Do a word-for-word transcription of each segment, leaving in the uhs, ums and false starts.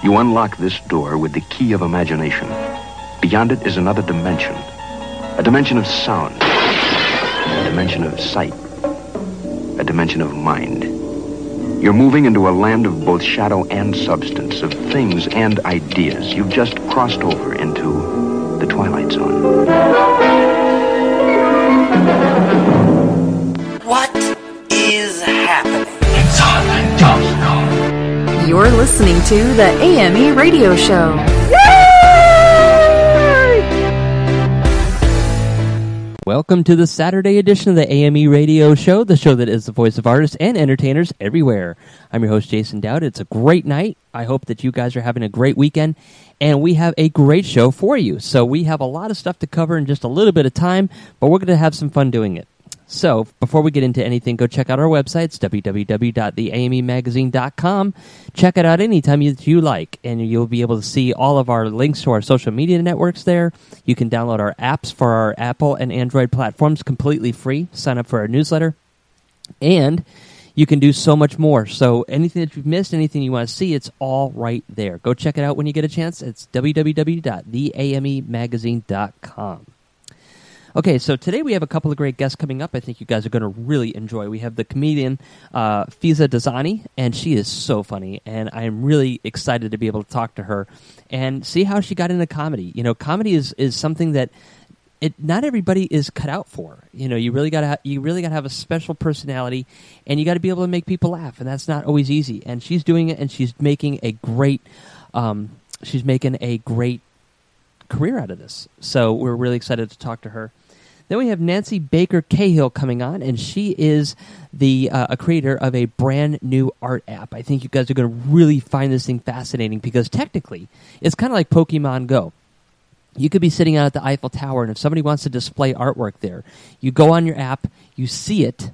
You unlock this door with the key of imagination. Beyond it is another dimension. A dimension of sound. A dimension of sight. A dimension of mind. You're moving into a land of both shadow and substance, of things and ideas. You've just crossed over into the Twilight Zone. What is happening? It's on the Johnstone. You're listening to the A M E Radio Show. Welcome to the Saturday edition of the A M E Radio Show, the show that is the voice of artists and entertainers everywhere. I'm your host, Jason Dowd. It's a great night. I hope that you guys are having a great weekend, and we have a great show for you. So we have a lot of stuff to cover in just a little bit of time, but we're going to have some fun doing it. So, before we get into anything, go check out our websites, w w w dot the a m e magazine dot com. Check it out anytime you, you like, and you'll be able to see all of our links to our social media networks there. You can download our apps for our Apple and Android platforms completely free. Sign up for our newsletter. And you can do so much more. So, anything that you've missed, anything you want to see, it's all right there. Go check it out when you get a chance. It's w w w dot the a m e magazine dot com. Okay, so today we have a couple of great guests coming up I think you guys are going to really enjoy. We have the comedian uh, Fiza Dazani, and she is so funny, and I'm really excited to be able to talk to her and see how she got into comedy. You know, comedy is, is something that it not everybody is cut out for. You know, you really got to ha- you really got to have a special personality, and you got to be able to make people laugh, and that's not always easy. And she's doing it, and she's making a great um, she's making a great career out of this. So we're really excited to talk to her. Then we have Nancy Baker Cahill coming on, and she is the uh, a creator of a brand new art app. I think you guys are going to really find this thing fascinating because technically it's kind of like Pokemon Go. You could be sitting out at the Eiffel Tower, and if somebody wants to display artwork there, you go on your app, you see it,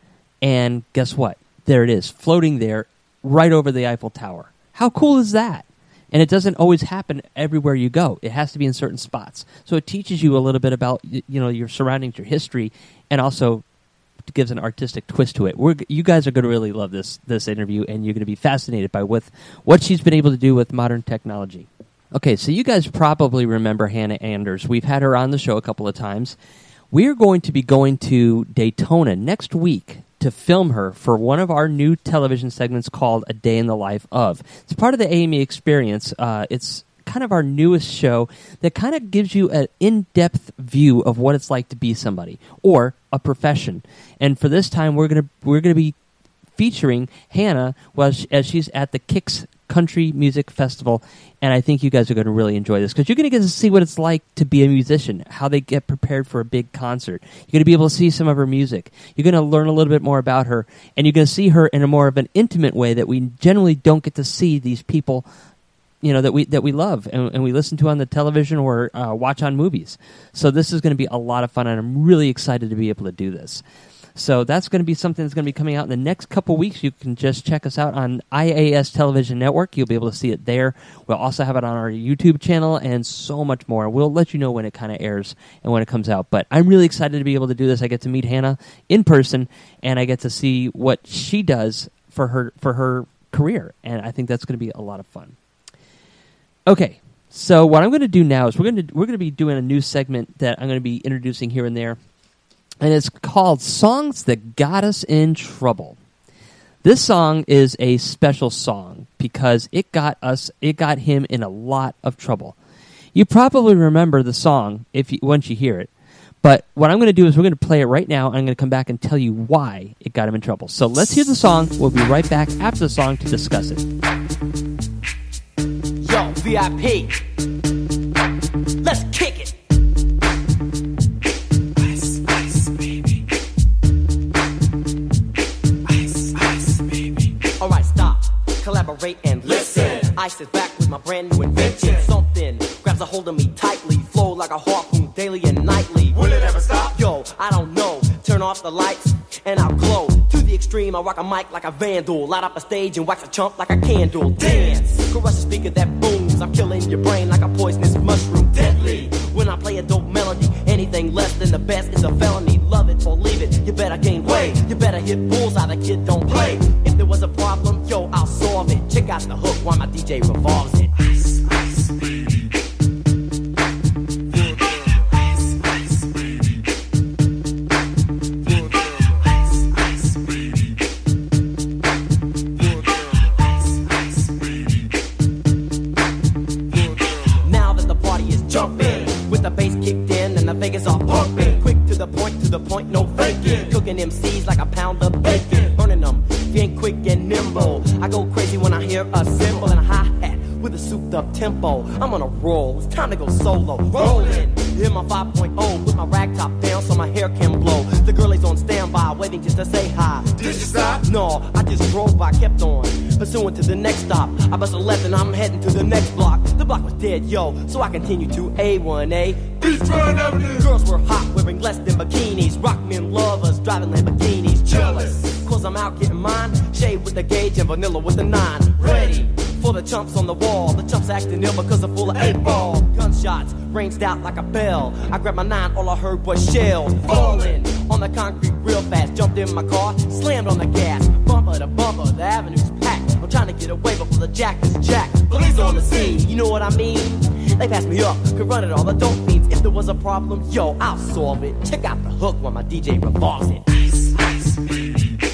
and guess what? There it is, floating there right over the Eiffel Tower. How cool is that? And it doesn't always happen everywhere you go. It has to be in certain spots. So it teaches you a little bit about, you know, your surroundings, your history, and also gives an artistic twist to it. We're, you guys are going to really love this this interview, and you're going to be fascinated by with what she's been able to do with modern technology. Okay, so you guys probably remember Hannah Anders. We've had her on the show a couple of times. We're going to be going to Daytona next week to film her for one of our new television segments called A Day in the Life Of. It's part of the A M E Experience. Uh, it's kind of our newest show that kind of gives you an in-depth view of what it's like to be somebody or a profession. And for this time, we're gonna we're gonna be featuring Hannah while she, as she's at the Kicks Country Music Festival, and I think you guys are going to really enjoy this because you're going to get to see what it's like to be a musician, how they get prepared for a big concert. You're going to be able to see some of her music. You're going to learn a little bit more about her, and you're going to see her in a more of an intimate way that we generally don't get to see these people, you know, that we that we love and, and we listen to on the television or uh, watch on movies. So this is going to be a lot of fun, and I'm really excited to be able to do this. So that's going to be something that's going to be coming out in the next couple weeks. You can just check us out on I A S Television Network. You'll be able to see it there. We'll also have it on our YouTube channel and so much more. We'll let you know when it kind of airs and when it comes out. But I'm really excited to be able to do this. I get to meet Hannah in person, and I get to see what she does for her for her career. And I think that's going to be a lot of fun. Okay, so what I'm going to do now is we're going to we're going to be doing a new segment that I'm going to be introducing here and there. And it's called Songs That Got Us in Trouble. This song is a special song because it got us, it got him in a lot of trouble. You probably remember the song if you, once you hear it. But what I'm going to do is we're going to play it right now, and I'm going to come back and tell you why it got him in trouble. So let's hear the song. We'll be right back after the song to discuss it. Yo, V I P. Let's kick it. Collaborate and listen. Ice is back with my brand new invention. Something grabs a hold of me tightly, flow like a harpoon daily and nightly. Will it ever stop? Yo, I don't know. Turn off the lights and I'll glow. To the extreme, I rock a mic like a vandal. Light up a stage and wax a chump like a candle. Dance, caress a speaker that booms. I'm killing your brain like a poisonous mushroom. Deadly. When I play a dope melody, anything less than the best is a felony. Love it or leave it. You better gain weight. You better hit bullseye. The kid don't play. If there was a problem, yo, I'll solve it. Check out the hook while my D J revolves it. M Cs like a pound of bacon. Burning them, being quick and nimble. I go crazy when I hear a cymbal and a hi-hat with a souped up tempo. I'm on a roll, it's time to go solo. Rolling, in my five point oh with my rag top down so my hair can blow. The girl is on standby, waiting just to say hi. Did you stop? No, I just drove by, kept on pursuing to the next stop. I bust a left and I'm heading to the next block. The block was dead, yo, so I continue to A one A. Beachfront Avenue. Girls were hot, wearing less than bikinis. Rock men lovers, driving Lamborghinis. Jealous, cause I'm out getting mine. Shade with the gauge and vanilla with the nine. Ready for the chumps on the wall. The chumps acting ill because they're full of eight ball. Gunshots ranged out like a bell. I grabbed my nine, all I heard was shells falling on the concrete real fast. Jumped in my car, slammed on the gas. Bumper to bumper, the avenue's packed. I'm trying to get away before the jack is jacked. Police on the scene, you know what I mean? They passed me up, could run it all, the dope fiends. If there was a problem, yo, I'll solve it. Check out the hook while my D J revolves it. Ice, ice, baby.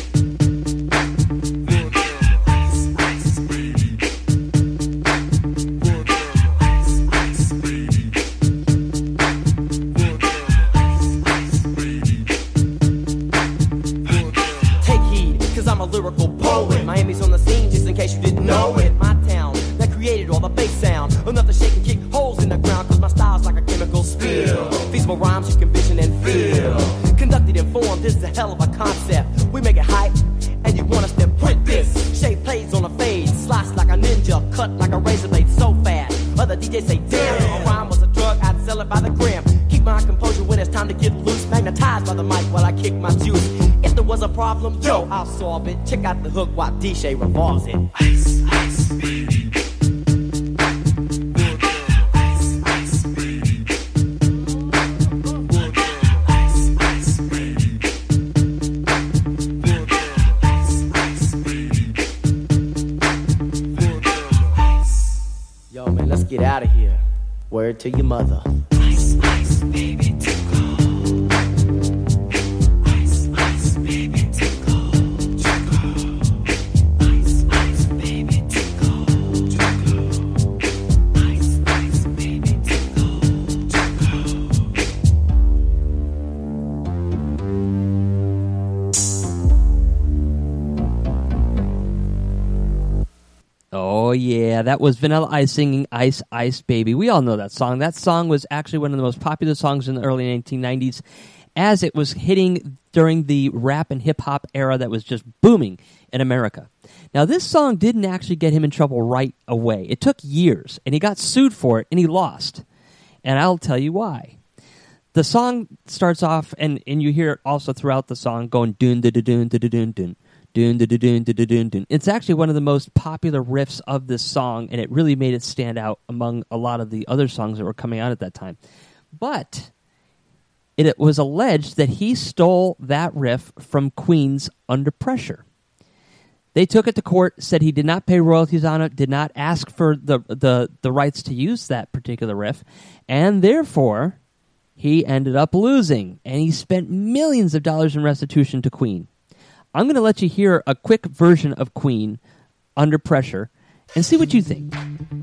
Lyrical poet. Miami's on the scene, just in case you didn't know it. My town that created all the bass sound. Enough to shake and kick holes in the ground, cause my style's like a chemical spill. Feasible rhymes you can vision and feel. Conducted in form, this is a hell of a concept. We make it hype, and you want us to print this. Shape plays on a fade, slice like a ninja, cut like a razor blade so fast. Other D Js say, damn, if a rhyme was a drug, I'd sell it by the gram. Keep my composure when it's time to get loose. Magnetized by the mic while I kick my juice. If there was a problem, yo, I'll solve it. Check out the hook while D J revolves it. Ice, ice, baby. Ice, ice, baby. Ice, ice, baby. Ice, ice, baby. Yo, man, let's get out of here. Word to your mother. Ice, ice, baby, tickle. Oh, yeah, that was Vanilla Ice singing Ice, Ice, Baby. We all know that song. That song was actually one of the most popular songs in the early nineteen nineties as it was hitting during the rap and hip-hop era that was just booming in America. Now, this song didn't actually get him in trouble right away. It took years, and he got sued for it, and he lost. And I'll tell you why. The song starts off, and, and you hear it also throughout the song, going dun-dun-dun-dun-dun-dun-dun. Dun, dun, dun, dun, dun, dun, dun. It's actually one of the most popular riffs of this song, and it really made it stand out among a lot of the other songs that were coming out at that time. But it, it was alleged that he stole that riff from Queen's Under Pressure. They took it to court, said he did not pay royalties on it, did not ask for the, the, the rights to use that particular riff, and therefore he ended up losing, and he spent millions of dollars in restitution to Queen. I'm going to let you hear a quick version of Queen, Under Pressure, and see what you think.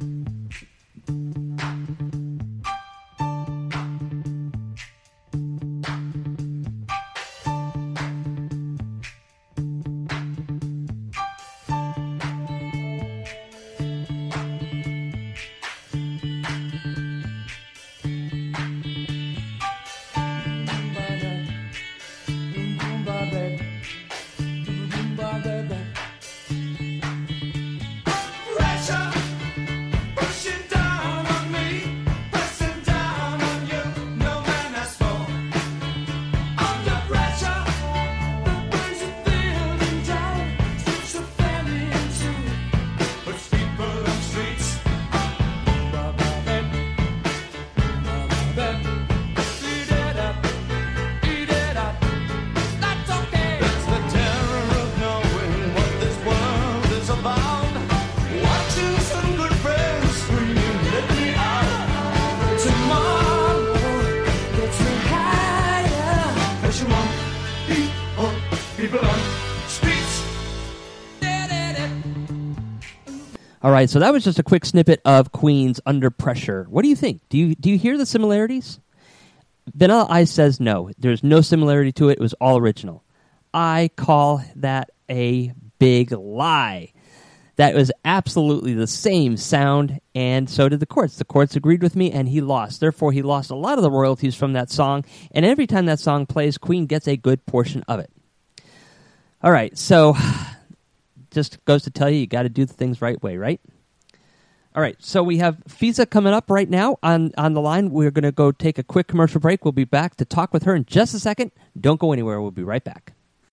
All right, so that was just a quick snippet of Queen's Under Pressure. What do you think? Do you do you hear the similarities? Vanilla Ice says no. There's no similarity to it. It was all original. I call that a big lie. That was absolutely the same sound, and so did the courts. The courts agreed with me, and he lost. Therefore, he lost a lot of the royalties from that song, and every time that song plays, Queen gets a good portion of it. All right, so just goes to tell you, you got to do the things right way, right? All right, so we have Fiza coming up right now on, on the line. We're going to go take a quick commercial break. We'll be back to talk with her in just a second. Don't go anywhere. We'll be right back.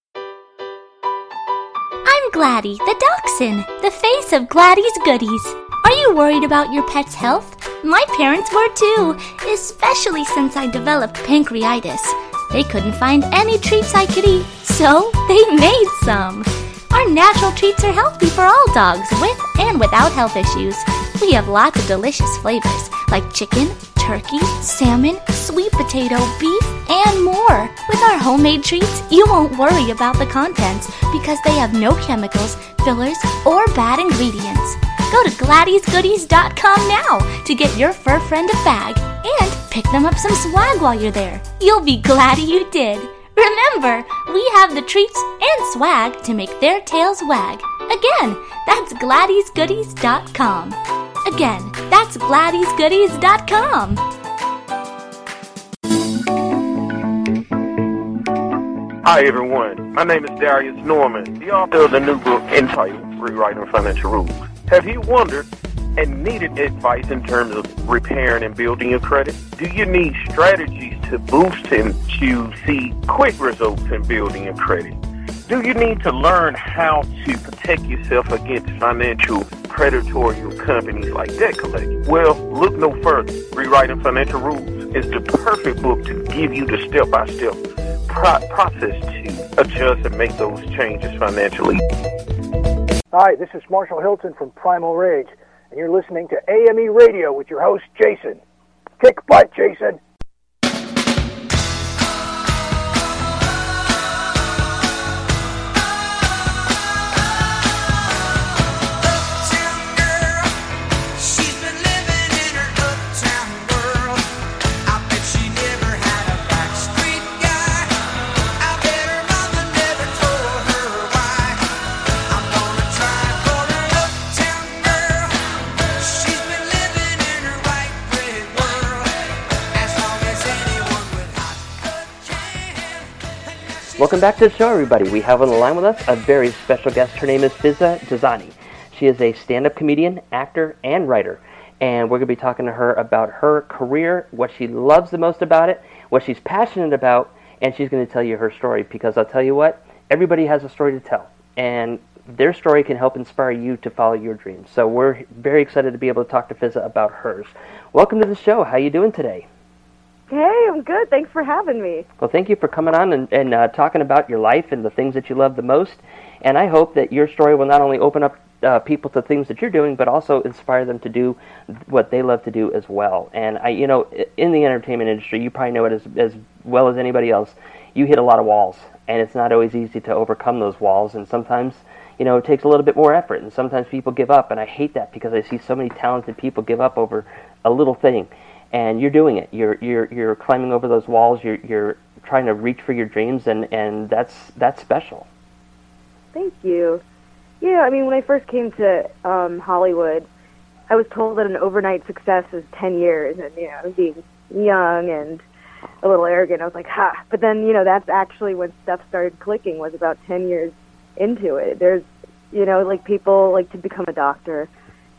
I'm Gladdy, the dachshund, the face of Gladdy's Goodies. Are you worried about your pet's health? My parents were too, especially since I developed pancreatitis. They couldn't find any treats I could eat, so they made some. Our natural treats are healthy for all dogs, with and without health issues. We have lots of delicious flavors, like chicken, turkey, salmon, sweet potato, beef, and more. With our homemade treats, you won't worry about the contents because they have no chemicals, fillers, or bad ingredients. Go to Gladys Goodies dot com now to get your fur friend a bag and pick them up some swag while you're there. You'll be glad you did. Remember, we have the treats and swag to make their tails wag. Again, that's Gladys Goodies dot com. Again, that's Gladys Goodies dot com. Hi everyone, my name is Darius Norman, the author of the new book entitled Rewriting Financial Rules. Have you wondered and needed advice in terms of repairing and building your credit? Do you need strategies to boost and to see quick results in building your credit? Do you need to learn how to protect yourself against financial predatory companies like debt collecting? Well, look no further. Rewriting Financial Rules is the perfect book to give you the step-by-step pro- process to adjust and make those changes financially. Hi, this is Marshall Hilton from Primal Rage, and you're listening to A M E Radio with your host, Jason. Kick butt, Jason! Welcome back to the show, everybody. We have on the line with us a very special guest. Her name is Fiza Dazani. She is a stand-up comedian, actor, and writer. And we're going to be talking to her about her career, what she loves the most about it, what she's passionate about, and she's going to tell you her story. Because I'll tell you what, everybody has a story to tell. And their story can help inspire you to follow your dreams. So we're very excited to be able to talk to Fiza about hers. Welcome to the show. How are you doing today? Hey, I'm good. Thanks for having me. Well, thank you for coming on and, and uh, talking about your life and the things that you love the most. And I hope that your story will not only open up uh, people to things that you're doing, but also inspire them to do what they love to do as well. And, I, you know, in the entertainment industry, you probably know it as, as well as anybody else, you hit a lot of walls. And it's not always easy to overcome those walls. And sometimes, you know, it takes a little bit more effort. And sometimes people give up. And I hate that because I see so many talented people give up over a little thing. And you're doing it. You're you're you're climbing over those walls. You're you're trying to reach for your dreams, and, and that's that's special. Thank you. Yeah, I mean, when I first came to um, Hollywood, I was told that an overnight success is ten years, and you know, being young and a little arrogant, I was like, ha. But then, you know, that's actually when stuff started clicking. Was about ten years into it. There's, you know, like people like to become a doctor.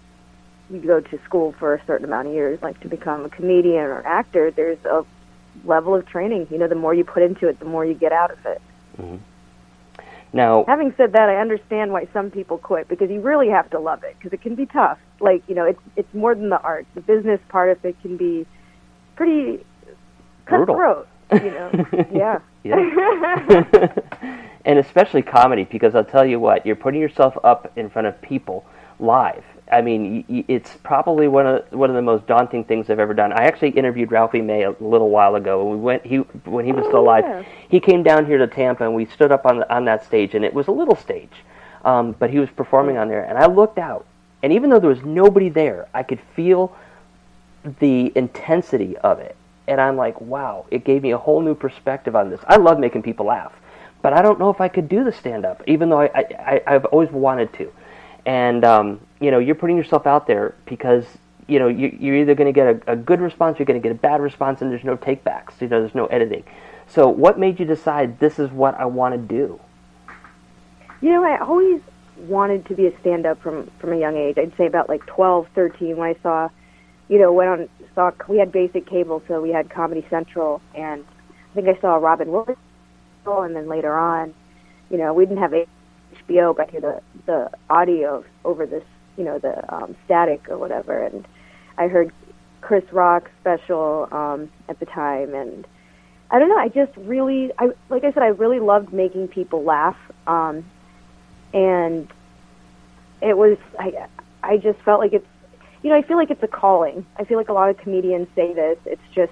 You go to school for a certain amount of years, like to become a comedian or actor, there's a level of training. You know, the more you put into it, the more you get out of it. Mm-hmm. Now, having said that, I understand why some people quit, because you really have to love it, because it can be tough. Like, you know, it's it's more than the art. The business part of it can be pretty cutthroat, you know. Yeah. Yeah. And especially comedy, because I'll tell you what, you're putting yourself up in front of people live. I mean, it's probably one of one of the most daunting things I've ever done. I actually interviewed Ralphie May a little while ago, and we went. He when he was still alive, yeah. he came down here to Tampa, and we stood up on the, on that stage, and it was a little stage, um, but he was performing on there, and I looked out, and even though there was nobody there, I could feel the intensity of it, and I'm like, wow, it gave me a whole new perspective on this. I love making people laugh, but I don't know if I could do the stand-up, even though I, I, I've always wanted to. And, um, you know, you're putting yourself out there because, you know, you, you're either going to get a, a good response, you're going to get a bad response, and there's no take-backs. You know, there's no editing. So what made you decide this is what I want to do? You know, I always wanted to be a stand-up from, from a young age. I'd say about like twelve, thirteen when I saw, you know, went on, saw, we had basic cable, so we had Comedy Central, and I think I saw Robin Williams, and then later on, you know, we didn't have H B O, but I hear the, the audio over this, you know, the um, static or whatever, and I heard Chris Rock's special um, at the time, and I don't know, I just really, I like I said, I really loved making people laugh, um, and it was, I, I just felt like it's, you know, I feel like it's a calling. I feel like a lot of comedians say this. It's just,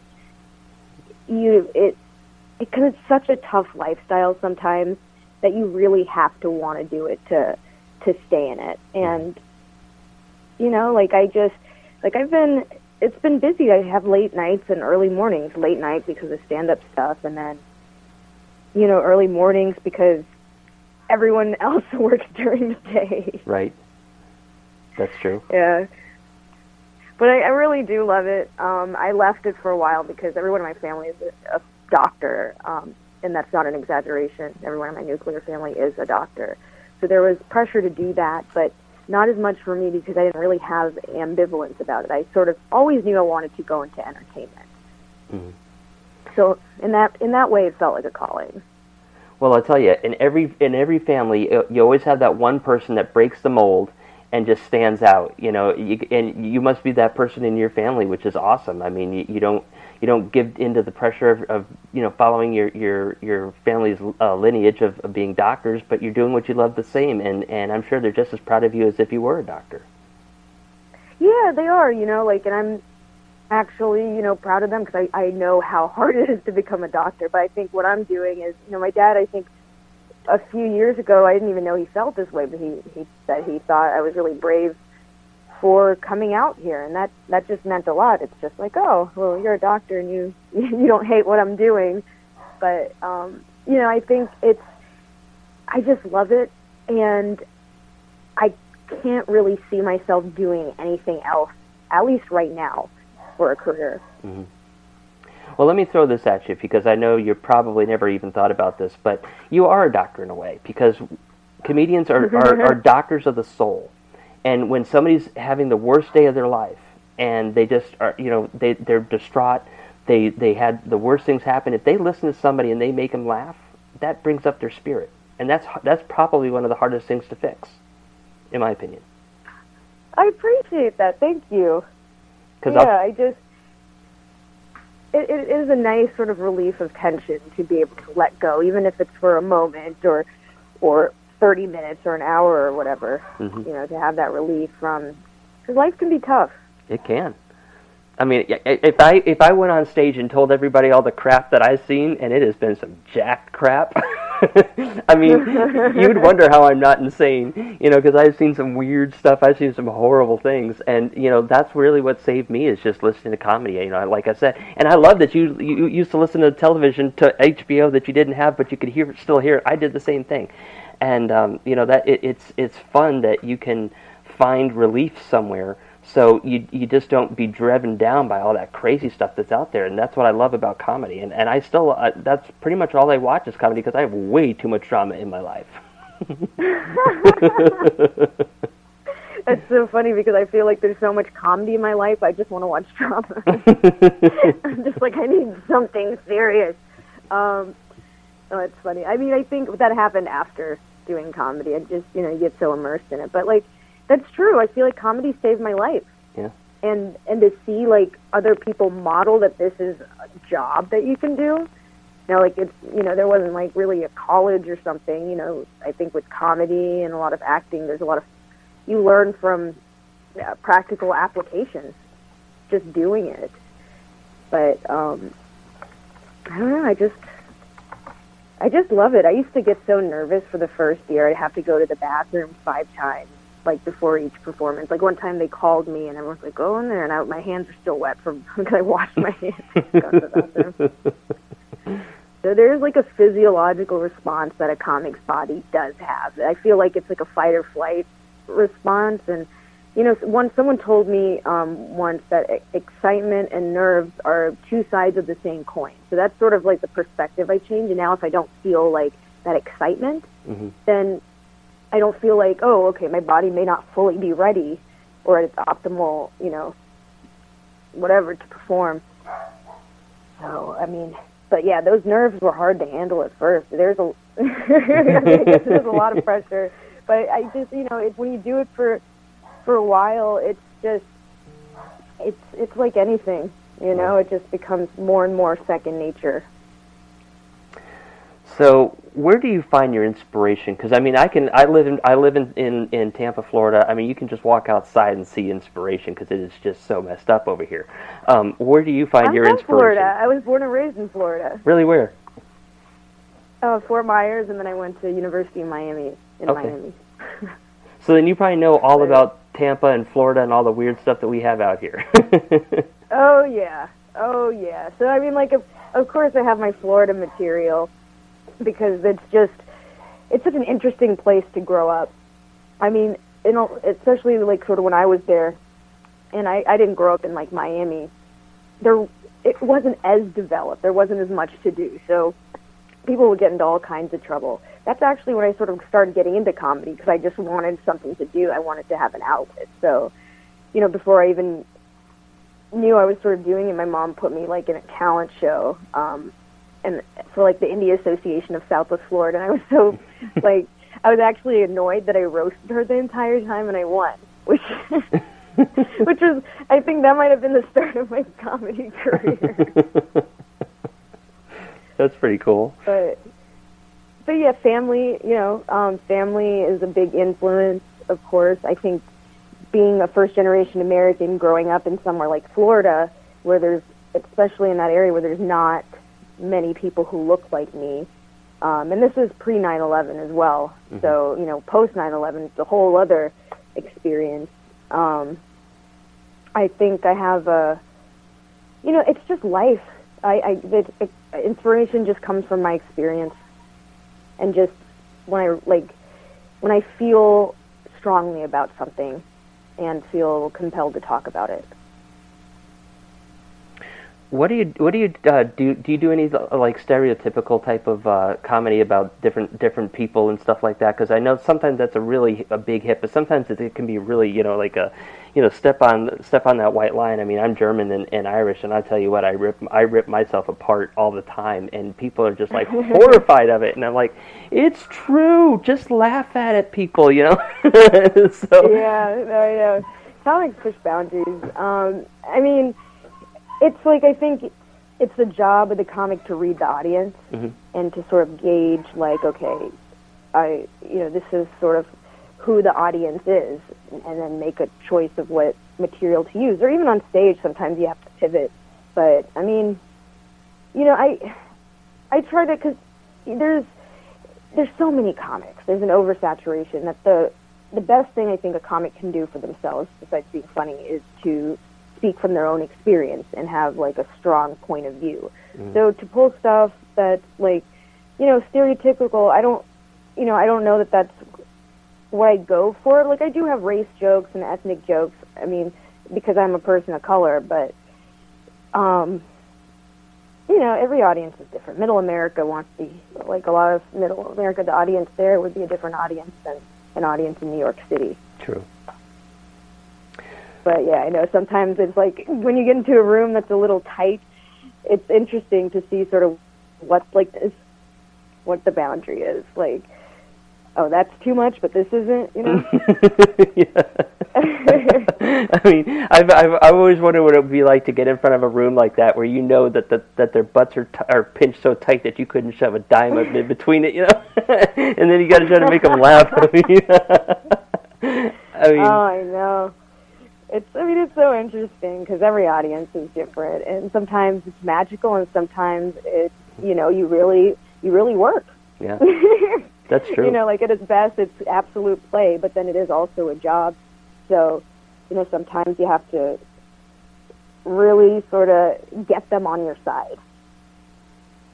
you, it, because it's such a tough lifestyle sometimes that you really have to want to do it to, to stay in it. And, you know, like I just, like I've been, it's been busy. I have late nights and early mornings. Late night because of stand-up stuff, and then, you know, early mornings because everyone else works during the day. Right. That's true. Yeah. But I, I really do love it. Um, I left it for a while because everyone in my family is a, a doctor, um, and that's not an exaggeration. Everyone in my nuclear family is a doctor. So there was pressure to do that, but not as much for me because I didn't really have ambivalence about it. I sort of always knew I wanted to go into entertainment. Mm-hmm. So in that in that way, it felt like a calling. Well, I'll tell you, in every in every family, you always have that one person that breaks the mold and just stands out. You know, you, and you must be that person in your family, which is awesome. I mean, you, you don't you don't give into the pressure of, of you know following your your your family's uh, lineage of, of being doctors, but you're doing what you love the same, and and I'm sure they're just as proud of you as if you were a doctor. Yeah, they are. You know, like, and I'm actually you know proud of them because I I know how hard it is to become a doctor. But I think what I'm doing is, you know, my dad, I think a few years ago, I didn't even know he felt this way, but he he said he thought I was really brave for coming out here, and that that just meant a lot. It's just like, oh, well, you're a doctor and you you don't hate what I'm doing, but um, you know, I think it's, I just love it, and I can't really see myself doing anything else, at least right now, for a career. Mm-hmm. Well, let me throw this at you because I know you probably never even thought about this, but you are a doctor in a way because comedians are, are, are doctors of the soul. And when somebody's having the worst day of their life and they just are, you know, they, they're distraught, they, they had the worst things happen, if they listen to somebody and they make them laugh, that brings up their spirit. And that's that's probably one of the hardest things to fix, in my opinion. I appreciate that. Thank you. Yeah, I'll, I just... It, it is a nice sort of relief of tension to be able to let go, even if it's for a moment or or thirty minutes or an hour or whatever, mm-hmm. you know, to have that relief from, because life can be tough. It can. I mean, if I if I went on stage and told everybody all the crap that I've seen, and it has been some jacked crap, I mean, you'd wonder how I'm not insane, you know, because I've seen some weird stuff, I've seen some horrible things, and, you know, that's really what saved me is just listening to comedy, you know, like I said. And I love that you you used to listen to television, to H B O that you didn't have, but you could hear still hear it. I did the same thing. And, um, you know, that it, it's it's fun that you can find relief somewhere. So you you just don't be driven down by all that crazy stuff that's out there, and that's what I love about comedy. And and I still uh, that's pretty much all I watch is comedy because I have way too much drama in my life. It's so funny because I feel like there's so much comedy in my life. I just want to watch drama. I'm just like, I need something serious. Um, oh, it's funny. I mean, I think that happened after doing comedy. I just you know you get so immersed in it, but like. That's true. I feel like comedy saved my life. Yeah. And and to see like other people model that this is a job that you can do. You know, like it's you know, there wasn't like really a college or something, you know, I think with comedy and a lot of acting there's a lot of you learn from uh, practical applications just doing it. But um I don't know, I just I just love it. I used to get so nervous for the first year. I'd have to go to the bathroom five times. Like before each performance. Like one time they called me and everyone's like, go in there, and I, my hands are still wet from because I washed my hands. Go to the bathroom. So there's like a physiological response that a comic's body does have. I feel like it's like a fight or flight response. And, you know, once someone told me um, once that e- excitement and nerves are two sides of the same coin. So that's sort of like the perspective I change. And now if I don't feel like that excitement, mm-hmm. then I don't feel like, oh, okay, my body may not fully be ready or at its optimal, you know, whatever to perform. So, I mean, but yeah, those nerves were hard to handle at first. There's a, there's a lot of pressure, but I just, you know, it, when you do it for, for a while, it's just, it's, it's like anything, you know, it just becomes more and more second nature. So, where do you find your inspiration? Because I mean, I can. I live in. I live in, in, in Tampa, Florida. I mean, you can just walk outside and see inspiration because it is just so messed up over here. Um, where do you find I'm your from inspiration? Florida. I was born and raised in Florida. Really, where? Uh, Fort Myers, and then I went to University of Miami in okay. Miami. So then you probably know all about Tampa and Florida and all the weird stuff that we have out here. Oh yeah, oh yeah. So I mean, like, of, of course, I have my Florida material. Because it's just, it's such an interesting place to grow up. I mean, you know, especially like sort of when I was there, and I, I didn't grow up in like Miami. There, it wasn't as developed. There wasn't as much to do, so people would get into all kinds of trouble. That's actually when I sort of started getting into comedy because I just wanted something to do. I wanted to have an outlet. So, you know, before I even knew I was sort of doing it, my mom put me like in a talent show. Um, and for like the Indie Association of Southwest Florida, and I was so like I was actually annoyed that I roasted her the entire time and I won, which which was I think that might have been the start of my comedy career. That's pretty cool. But but yeah, family, you know, um, family is a big influence, of course. I think being a first generation American growing up in somewhere like Florida, where there's especially in that area where there's not many people who look like me. Um, and this is pre nine eleven as well. Mm-hmm. So, you know, post nine eleven, it's a whole other experience. Um, I think I have a, you know, it's just life. I, I it, it, inspiration just comes from my experience. And just when I, like, when I feel strongly about something and feel compelled to talk about it. What do you what do you uh, do? Do you do any like stereotypical type of uh, comedy about different different people and stuff like that? Because I know sometimes that's a really a big hit, but sometimes it, it can be really you know like a you know step on step on that white line. I mean, I'm German and, and Irish, and I tell you what, I rip I rip myself apart all the time, and people are just like horrified of it, and I'm like, it's true. Just laugh at it, people. You know. So yeah, no, yeah. Comics push boundaries. Um, I mean. It's like I think it's the job of the comic to read the audience mm-hmm. and to sort of gauge, like, okay, I, you know, this is sort of who the audience is, and then make a choice of what material to use. Or even on stage, sometimes you have to pivot. But I mean, you know, I, I try to because there's there's so many comics. There's an oversaturation that the the best thing I think a comic can do for themselves, besides being funny, is to speak from their own experience and have like a strong point of view. Mm. So to pull stuff that's like, you know, stereotypical, I don't, you know, I don't know that that's what I go for. Like I do have race jokes and ethnic jokes. I mean, because I'm a person of color, but, um, you know, every audience is different. Middle America wants to be, like a lot of Middle America, the audience there would be a different audience than an audience in New York City. True. But yeah, I know sometimes it's like when you get into a room that's a little tight, it's interesting to see sort of what's like this, what the boundary is. Like, oh, that's too much, but this isn't, you know? Yeah. I mean, I've, I've I've always wondered what it would be like to get in front of a room like that, where you know that the, that their butts are t- are pinched so tight that you couldn't shove a dime of in between it, you know, and then you got to try to make them laugh. I mean, I mean, oh, I know. It's I mean, it's so interesting because every audience is different, and sometimes it's magical, and sometimes it's you know you really you really work. Yeah, that's true. You know, like at its best, it's absolute play, but then it is also a job. So, you know, sometimes you have to really sort of get them on your side.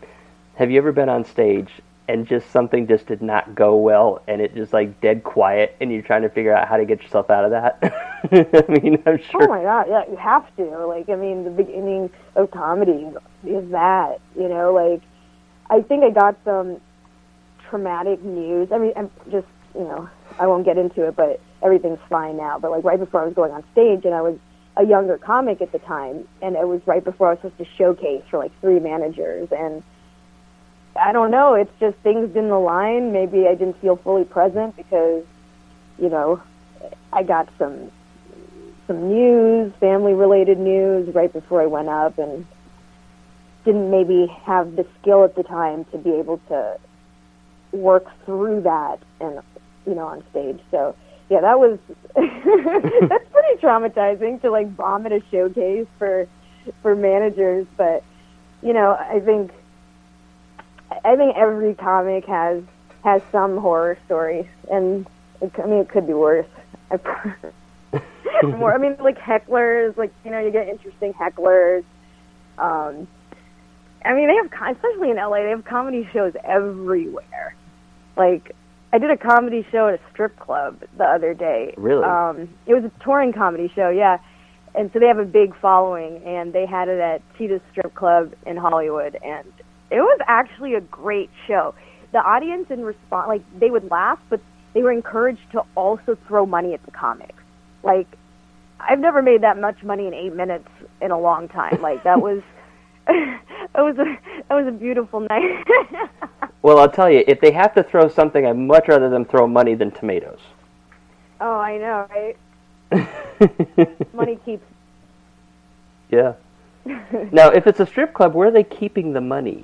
Have you ever been on stage and just something just did not go well, and it just like dead quiet, and you're trying to figure out how to get yourself out of that? I mean, I'm sure. Oh my God, yeah, you have to. Like, I mean, the beginning of comedy is that, you know, like, I think I got some traumatic news. I mean, I'm just, you know, I won't get into it, but everything's fine now. But like right before I was going on stage, and I was a younger comic at the time, and it was right before I was supposed to showcase for like three managers, and I don't know, it's just things didn't align. Maybe I didn't feel fully present because, you know, I got some some news, family-related news right before I went up, and didn't maybe have the skill at the time to be able to work through that and, you know, on stage. So, yeah, that was, that's pretty traumatizing to, like, bomb at a showcase for for managers. But, you know, I think, I think every comic has has some horror story, and it, I mean it could be worse. I, more, I mean, like hecklers, like you know, you get interesting hecklers. Um, I mean, they have, especially in L A, they have comedy shows everywhere. Like, I did a comedy show at a strip club the other day. Really? Um, it was a touring comedy show, yeah. And so they have a big following, and they had it at Cheetah's Strip Club in Hollywood, and it was actually a great show. The audience in response, like, they would laugh, but they were encouraged to also throw money at the comics. Like, I've never made that much money in eight minutes in a long time. Like, that was, it was a, that was a beautiful night. Well, I'll tell you, if they have to throw something, I'd much rather them throw money than tomatoes. Oh, I know, right? Money keeps. Yeah. Now, if it's a strip club, where are they keeping the money?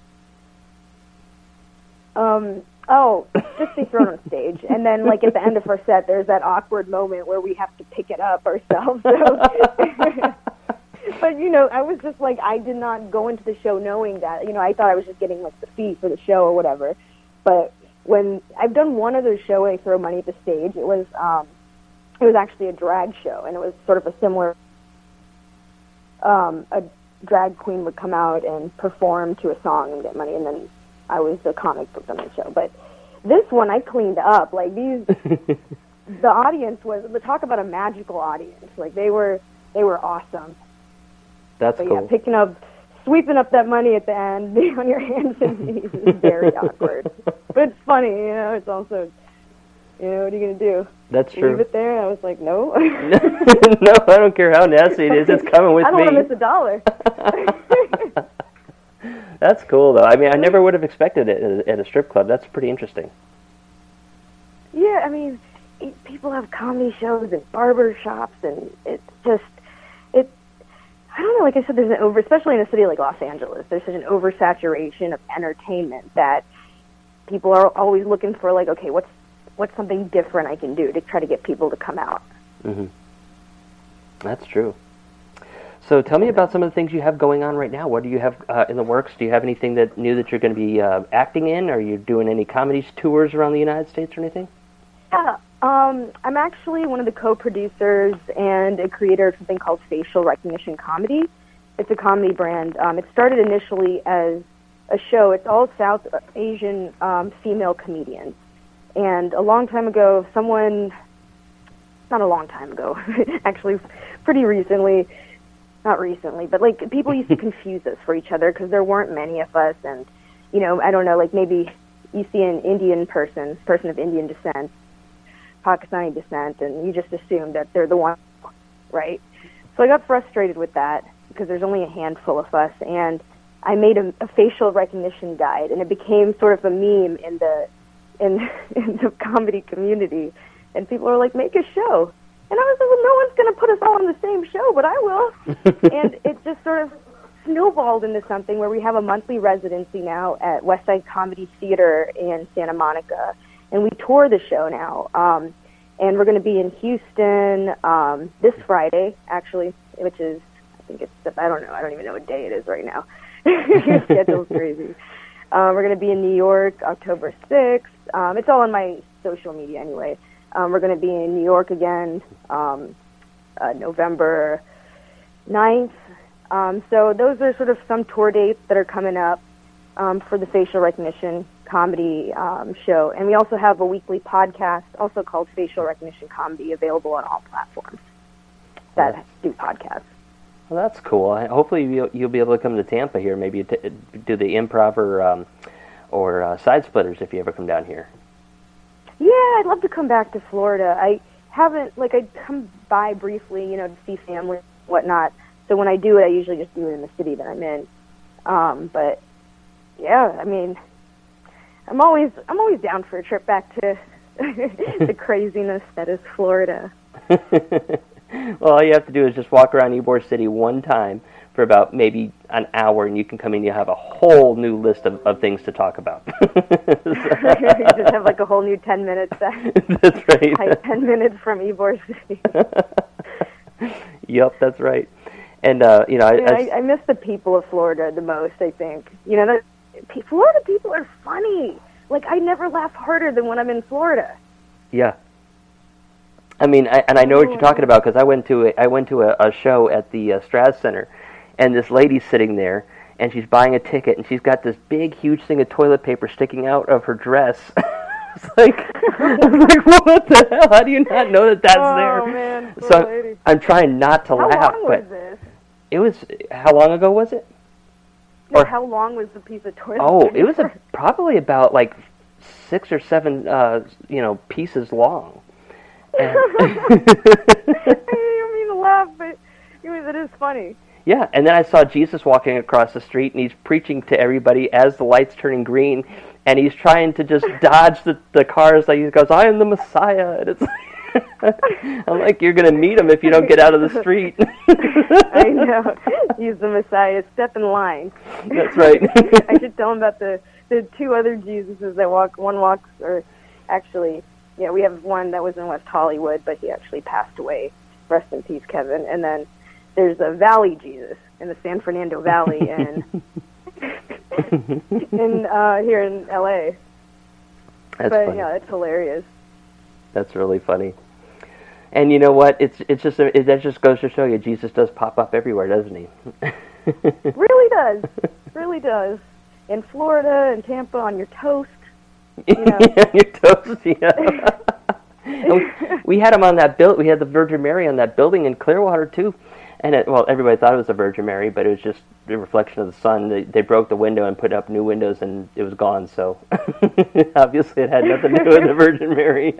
Um. Oh, just be thrown on stage, and then like at the end of our set, there's that awkward moment where we have to pick it up ourselves. So. But you know, I was just like, I did not go into the show knowing that. You know, I thought I was just getting like the fee for the show or whatever. But when I've done one other show where I throw money at the stage, it was um, it was actually a drag show, and it was sort of a similar. Um, a drag queen would come out and perform to a song and get money, and then I was the comic book on the show. But this one, I cleaned up. Like, these, the audience was, talk about a magical audience. Like, they were, they were awesome. That's but, cool. Yeah, picking up, sweeping up that money at the end, being on your hands and knees is very awkward. But it's funny, you know, it's also, you know, what are you going to do? That's true. Leave it there? I was like, no. No, I don't care how nasty it is. It's coming with me. I don't want to miss a dollar. That's cool, though. I mean, I never would have expected it at a strip club. That's pretty interesting. Yeah, I mean, it, people have comedy shows and barber shops, and it's just, it, I don't know, like I said, there's an over, especially in a city like Los Angeles, there's such an oversaturation of entertainment that people are always looking for, like, okay, what's what's something different I can do to try to get people to come out. Mm-hmm. That's true. So tell me about some of the things you have going on right now. What do you have uh, in the works? Do you have anything that new that you're going to be uh, acting in? Are you doing any comedy tours around the United States or anything? Yeah, um, I'm actually one of the co-producers and a creator of something called Facial Recognition Comedy. It's a comedy brand. Um, it started initially as a show. It's all South Asian um, female comedians. And a long time ago, someone, not a long time ago, actually pretty recently, not recently, but like people used to confuse us for each other because there weren't many of us. And, you know, I don't know, like maybe you see an Indian person, person of Indian descent, Pakistani descent, and you just assume that they're the one, right? So I got frustrated with that because there's only a handful of us. And I made a, a facial recognition guide, and it became sort of a meme in the in, in the comedy community. And people were like, make a show. And I was like, well, no one's going to put us all on the same show, but I will. And it just sort of snowballed into something where we have a monthly residency now at Westside Comedy Theater in Santa Monica. And we tour the show now. Um, and we're going to be in Houston um, this Friday, actually, which is, I think it's, I don't know, I don't even know what day it is right now. Your schedule's crazy. Uh, we're going to be in New York October sixth. Um, it's all on my social media anyway. Um, we're going to be in New York again um, uh, November ninth. Um, so those are sort of some tour dates that are coming up. um, for the facial recognition comedy um, show. And we also have a weekly podcast, also called Facial Recognition Comedy, available on all platforms that Yes. do podcasts. Well, that's cool. I- Hopefully you'll, you'll be able to come to Tampa here, maybe t- do the improv or, um, or uh, Side Splitters if you ever come down here. Yeah, I'd love to come back to Florida. I haven't, like, I'd come by briefly, you know, to see family and whatnot. So when I do it, I usually just do it in the city that I'm in. Um, but, yeah, I mean, I'm always I'm always down for a trip back to the craziness that is Florida. Well, all you have to do is just walk around Ybor City one time for about maybe an hour, and you can come in and you have a whole new list of, of things to talk about. You just have like a whole new ten minutes. That's right. Like ten minutes from Ybor City. Yep, that's right. And, uh, you know, I, Yeah, I, I, I miss the people of Florida the most, I think. You know, that, pe- Florida people are funny. Like, I never laugh harder than when I'm in Florida. yeah. I mean, I, and I know what you're talking about because I went to a, I went to a, a show at the uh, Straz Center, and this lady's sitting there, and she's buying a ticket, and she's got this big, huge thing of toilet paper sticking out of her dress. It's like, I'm like, what the hell? How do you not know that that's Oh, there? man, poor so lady. I'm trying not to How laugh, long but was this? it was. How long ago was it? No, Or- how long was the piece of toilet Oh, paper? it was a, probably about like six or seven, uh, you know, pieces long. And- I didn't mean to laugh, but it, was, it is funny. Yeah, and then I saw Jesus walking across the street, and he's preaching to everybody as the light's turning green, and he's trying to just dodge the, the cars. Like he goes, "I am the Messiah," and it's I'm like, you're gonna meet him if you don't get out of the street. I know. He's the Messiah. Step in line. That's right. I should tell him about the, the two other Jesuses that walk. One walks, or actually, yeah, we have one that was in West Hollywood, but he actually passed away. Rest in peace, Kevin. And then there's a Valley Jesus in the San Fernando Valley, and in uh, here in L A. That's but funny. yeah, it's hilarious. That's really funny. And you know what? It's it's just a, it, that just goes to show you Jesus does pop up everywhere, doesn't he? Really does. Really does. In Florida and Tampa on your toast. You know. Yeah, your toast, yeah. And we, we had him on that build. We had the Virgin Mary on that building in Clearwater too, and it, well, everybody thought it was the Virgin Mary, but it was just the reflection of the sun. They, they broke the window and put up new windows, and it was gone. So obviously, it had nothing to do with the Virgin Mary.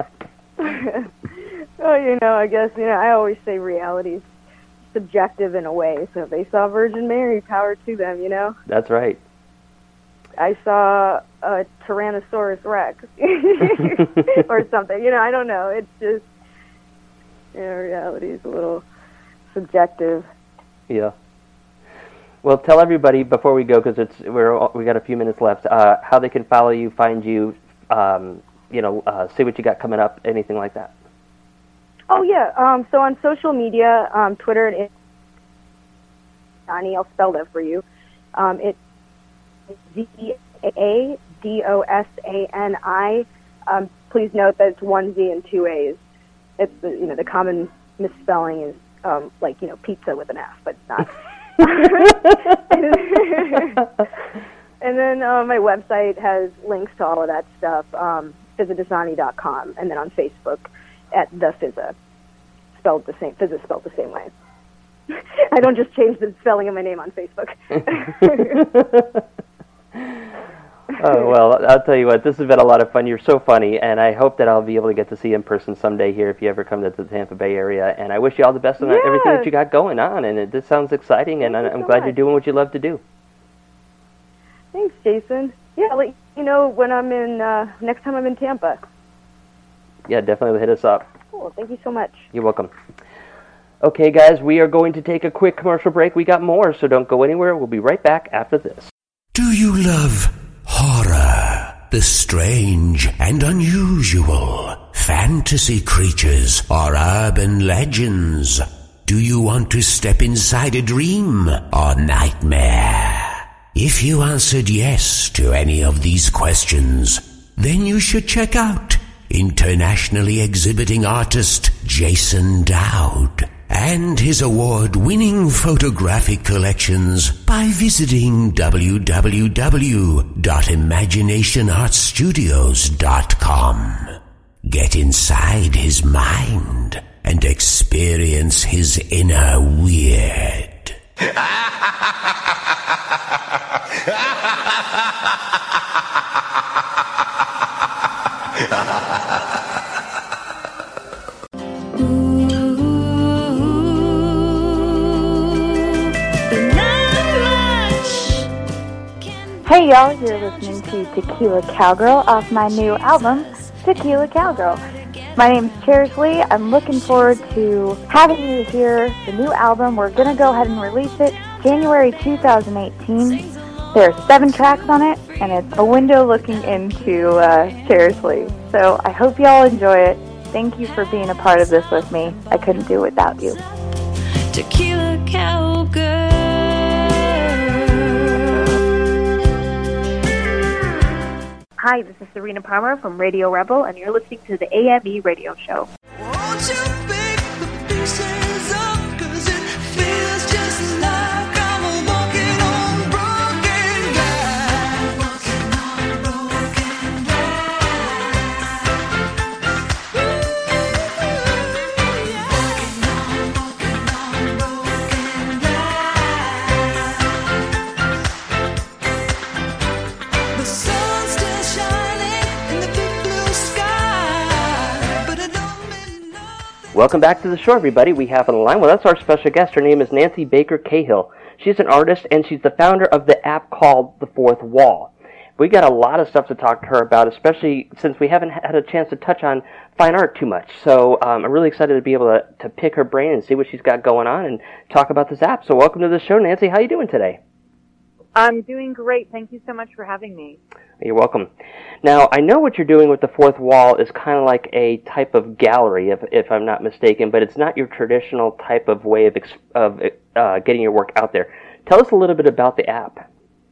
Oh, you know, I guess, you know, I always say reality's subjective in a way. So if they saw Virgin Mary, power to them, you know? That's right. I saw a Tyrannosaurus Rex or something. You know, I don't know. It's just, you know, reality's a little subjective. Yeah. Well, tell everybody before we go, because it's we're we got a few minutes left. Uh, how they can follow you, find you, um, you know, uh, see what you got coming up, anything like that. Oh, yeah. Um, so on social media, um, Twitter and Instagram, I'll spell that for you. Um, it's Z A D O S A N I. Um, please note that it's one Z and two A's. It's the, you know, the common misspelling is um, like, you know, pizza with an F, but it's not. And then uh, my website has links to all of that stuff, um, Fizza Dasani dot com, and then on Facebook at the Fizza, spelled the same. Fizza spelled the same way. I don't just change the spelling of my name on Facebook. Oh, well, I'll tell you what, this has been a lot of fun. You're so funny, and I hope that I'll be able to get to see you in person someday here if you ever come to the Tampa Bay area. And I wish you all the best on Yes. everything that you got going on. And it, this sounds exciting, and Thank I'm you so glad much. you're doing what you love to do. Thanks, Jason. Yeah, I'll let you know when I'm in, uh, next time I'm in Tampa. Yeah, definitely hit us up. Cool, thank you so much. You're welcome. Okay, guys, we are going to take a quick commercial break. We got more, so don't go anywhere. We'll be right back after this. Do you love horror, the strange and unusual, fantasy creatures or urban legends? Do you want to step inside a dream or nightmare? If you answered yes to any of these questions, then you should check out internationally exhibiting artist Jason Dowd and his award-winning photographic collections by visiting w w w dot imagination art studios dot com. Get inside his mind and experience his inner weird. Hey y'all, you're listening to Tequila Cowgirl off my new album, Tequila Cowgirl. My name's Cherish Lee. I'm looking forward to having you hear the new album. We're going to go ahead and release it January two thousand eighteen. There are seven tracks on it, and it's a window looking into uh, Cherish Lee. So I hope y'all enjoy it. Thank you for being a part of this with me. I couldn't do it without you. Tequila Cowgirl. Hi, this is Serena Palmer from Radio Rebel, and you're listening to the A M E Radio Show. Won't you pick the pieces up, 'cause it feels just like I'm walking on broken glass. Walking on broken glass. Ooh, yeah. Walking on, walking on broken glass. The sun's still shining in the big blue sky, but it don't mean nothing. Welcome back to the show, everybody. We have on the line with us our special guest. Her name is Nancy Baker Cahill. She's an artist, and she's the founder of the app called The Fourth Wall. We got a lot of stuff to talk to her about, especially since we haven't had a chance to touch on fine art too much. So um, I'm really excited to be able to, to pick her brain and see what she's got going on and talk about this app. So welcome to the show, Nancy. How are you doing today? I'm doing great. Thank you so much for having me. You're welcome. Now, I know what you're doing with The Fourth Wall is kind of like a type of gallery, if if I'm not mistaken, but it's not your traditional type of way of ex- of uh, getting your work out there. Tell us a little bit about the app.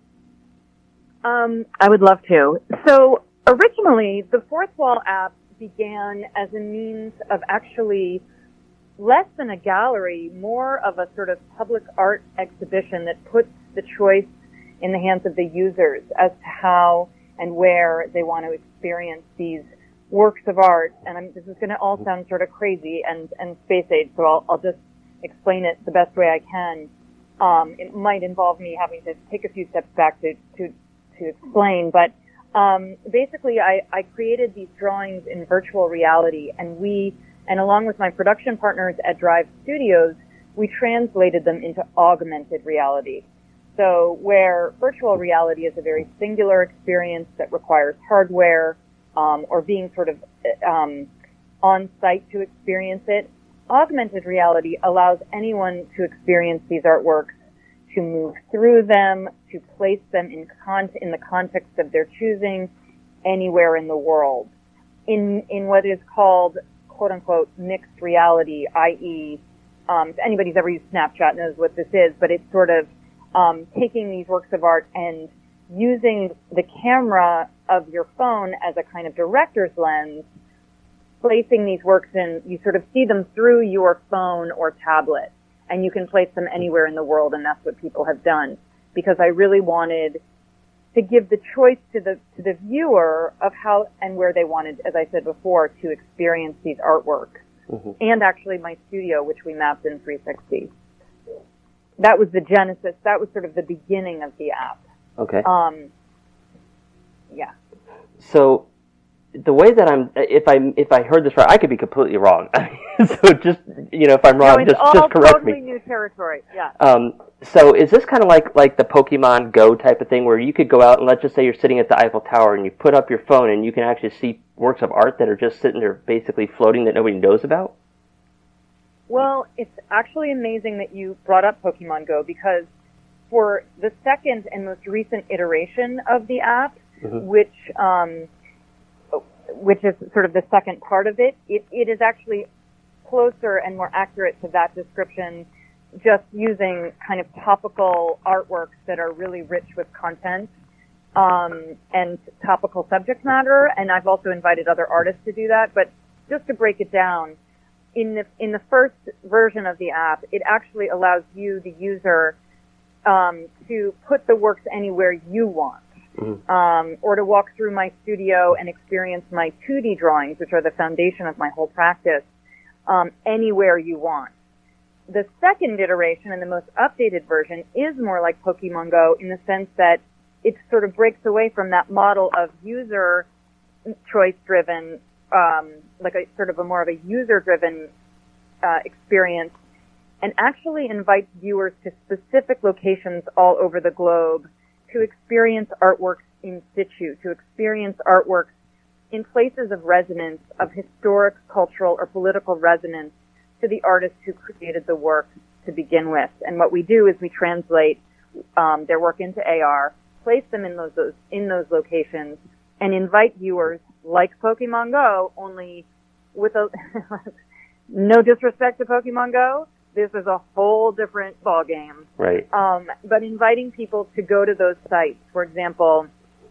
Um, I would love to. So originally, the Fourth Wall app began as a means of actually less than a gallery, more of a sort of public art exhibition that puts the choice in the hands of the users as to how and where they want to experience these works of art. And I'm, this is going to all sound sort of crazy and, and space age, so I'll, I'll just explain it the best way I can. Um, it might involve me having to take a few steps back to, to, to explain, but um, basically I, I created these drawings in virtual reality, and we, and along with my production partners at Drive Studios, we translated them into augmented reality. So where virtual reality is a very singular experience that requires hardware um, or being sort of um, on site to experience it, augmented reality allows anyone to experience these artworks, to move through them, to place them in con- in the context of their choosing anywhere in the world. In in what is called quote unquote mixed reality, that is, um, if anybody's ever used Snapchat knows what this is, but it's sort of Um, taking these works of art and using the camera of your phone as a kind of director's lens, placing these works in, you sort of see them through your phone or tablet, and you can place them anywhere in the world, and that's what people have done. Because I really wanted to give the choice to the to the viewer of how and where they wanted, as I said before, to experience these artworks. Mm-hmm. And actually my studio, which we mapped in three sixty. That was the genesis. That was sort of the beginning of the app. Okay. Um, yeah. So the way that I'm, if I if I heard this right, I could be completely wrong. So just, you know, if I'm wrong, no, it's just all just correct totally me. new territory. Yeah. Um, so is this kind of like like the Pokemon Go type of thing, where you could go out and let's just say you're sitting at the Eiffel Tower and you put up your phone and you can actually see works of art that are just sitting there basically floating that nobody knows about? Well, it's actually amazing that you brought up Pokemon Go, because for the second and most recent iteration of the app, mm-hmm. which um, which is sort of the second part of it, it, it is actually closer and more accurate to that description, just using kind of topical artworks that are really rich with content um, and topical subject matter. And I've also invited other artists to do that. But just to break it down, in the in the first version of the app, it actually allows you, the user, um, to put the works anywhere you want, mm-hmm. um, or to walk through my studio and experience my two D drawings, which are the foundation of my whole practice, um, anywhere you want. The second iteration and the most updated version is more like Pokemon Go in the sense that it sort of breaks away from that model of user choice-driven, um, like a sort of a more of a user-driven uh, experience, and actually invites viewers to specific locations all over the globe to experience artworks in situ, to experience artworks in places of resonance, of historic, cultural, or political resonance to the artists who created the work to begin with. And what we do is we translate um, their work into A R, place them in those, those in those locations, and invite viewers, like Pokemon Go, only with a no disrespect to Pokemon Go, this is a whole different ballgame. Right. Um, but inviting people to go to those sites. For example,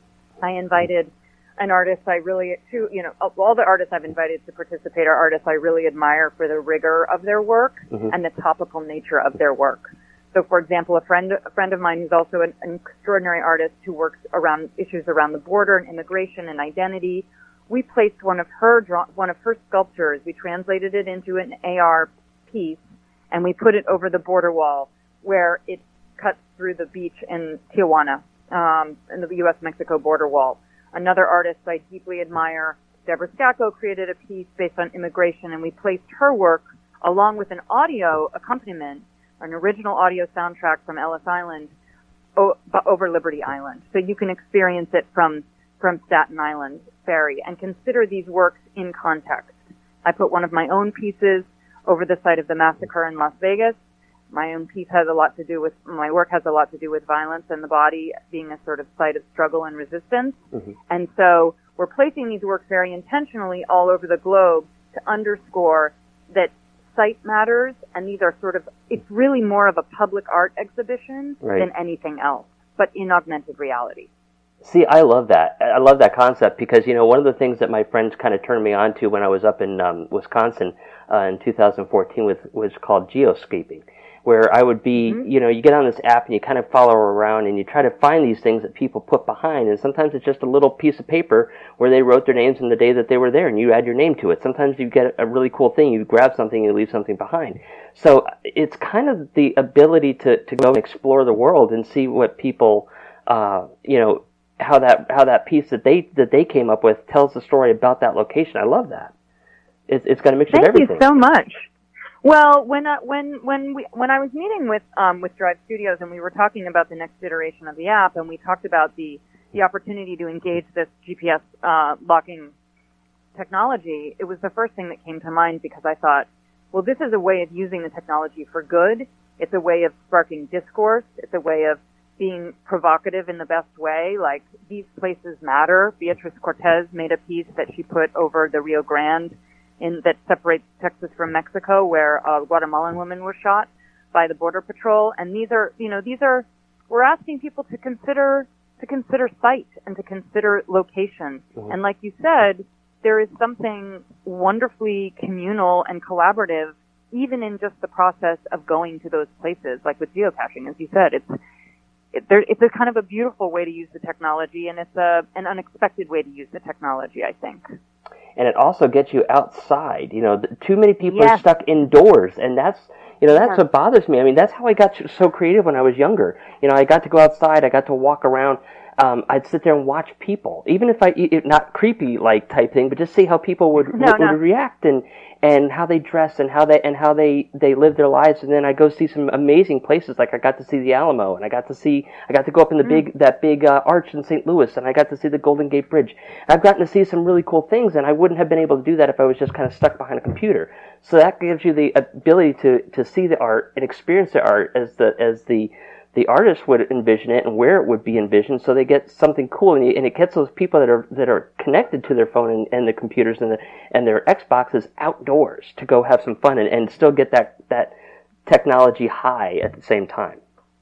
I invited an artist I really, two, you know, all the artists I've invited to participate are artists I really admire for the rigor of their work mm-hmm. and the topical nature of their work. So, for example, a friend, a friend of mine who's also an, an extraordinary artist who works around issues around the border and immigration and identity, we placed one of her draw, one of her sculptures. We translated it into an A R piece, and we put it over the border wall where it cuts through the beach in Tijuana, um, in the U S Mexico border wall. Another artist I deeply admire, Deborah Scacco, created a piece based on immigration, and we placed her work along with an audio accompaniment, an original audio soundtrack from Ellis Island, o- over Liberty Island. So you can experience it from, from Staten Island Ferry and consider these works in context. I put one of my own pieces over the site of the massacre in Las Vegas. My own piece has a lot to do with, my work has a lot to do with violence and the body being a sort of site of struggle and resistance. Mm-hmm. And so we're placing these works very intentionally all over the globe to underscore that site matters, and these are sort of, it's really more of a public art exhibition right. than anything else, but in augmented reality. See, I love that. I love that concept because, you know, one of the things that my friends kind of turned me on to when I was up in um, Wisconsin uh, in two thousand fourteen was, was called geoscaping, where I would be, mm-hmm. you know, you get on this app and you kind of follow around and you try to find these things that people put behind, and sometimes it's just a little piece of paper where they wrote their names and the day that they were there, and you add your name to it. Sometimes you get a really cool thing, you grab something and you leave something behind. So it's kind of the ability to, to go and explore the world and see what people, uh, you know, how that how that piece that they that they came up with tells the story about that location. I love that. It's it's got a mixture Thank of everything. Thank you so much. Well, when I, when when we when I was meeting with um with Drive Studios and we were talking about the next iteration of the app, and we talked about the the opportunity to engage this G P S uh locking technology, it was the first thing that came to mind because I thought, well, this is a way of using the technology for good. It's a way of sparking discourse. It's a way of being provocative in the best way, like these places matter. Beatrice Cortez made a piece that she put over the Rio Grande in that separates Texas from Mexico, where a Guatemalan woman was shot by the Border Patrol. And these are, you know, these are, we're asking people to consider, to consider site and to consider location. Mm-hmm. And like you said, there is something wonderfully communal and collaborative, even in just the process of going to those places, like with geocaching, as you said. It's, It, there, it's a kind of a beautiful way to use the technology, and it's a, an unexpected way to use the technology, I think. And it also gets you outside. You know, the, too many people yes. are stuck indoors, and that's, you know, that's yeah. what bothers me. I mean, that's how I got so creative when I was younger. You know, I got to go outside, I got to walk around. Um, I'd sit there and watch people, even if I, it, not creepy like type thing, but just see how people would, no, would, no. would react and, and how they dress and how they, and how they, they live their lives. And then I go see some amazing places. Like I got to see the Alamo, and I got to see, I got to go up in the mm. big, that big, uh, arch in Saint Louis, and I got to see the Golden Gate Bridge. I've gotten to see some really cool things, and I wouldn't have been able to do that if I was just kind of stuck behind a computer. So that gives you the ability to, to see the art and experience the art as the, as the, the artist would envision it and where it would be envisioned, so they get something cool, and, you, and it gets those people that are that are connected to their phone and, and the computers and the and their Xboxes outdoors to go have some fun and, and still get that that technology high at the same time.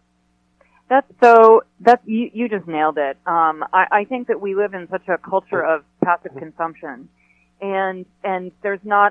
That's so. That's you. You just nailed it. Um, I, I think that we live in such a culture of passive consumption, and and there's not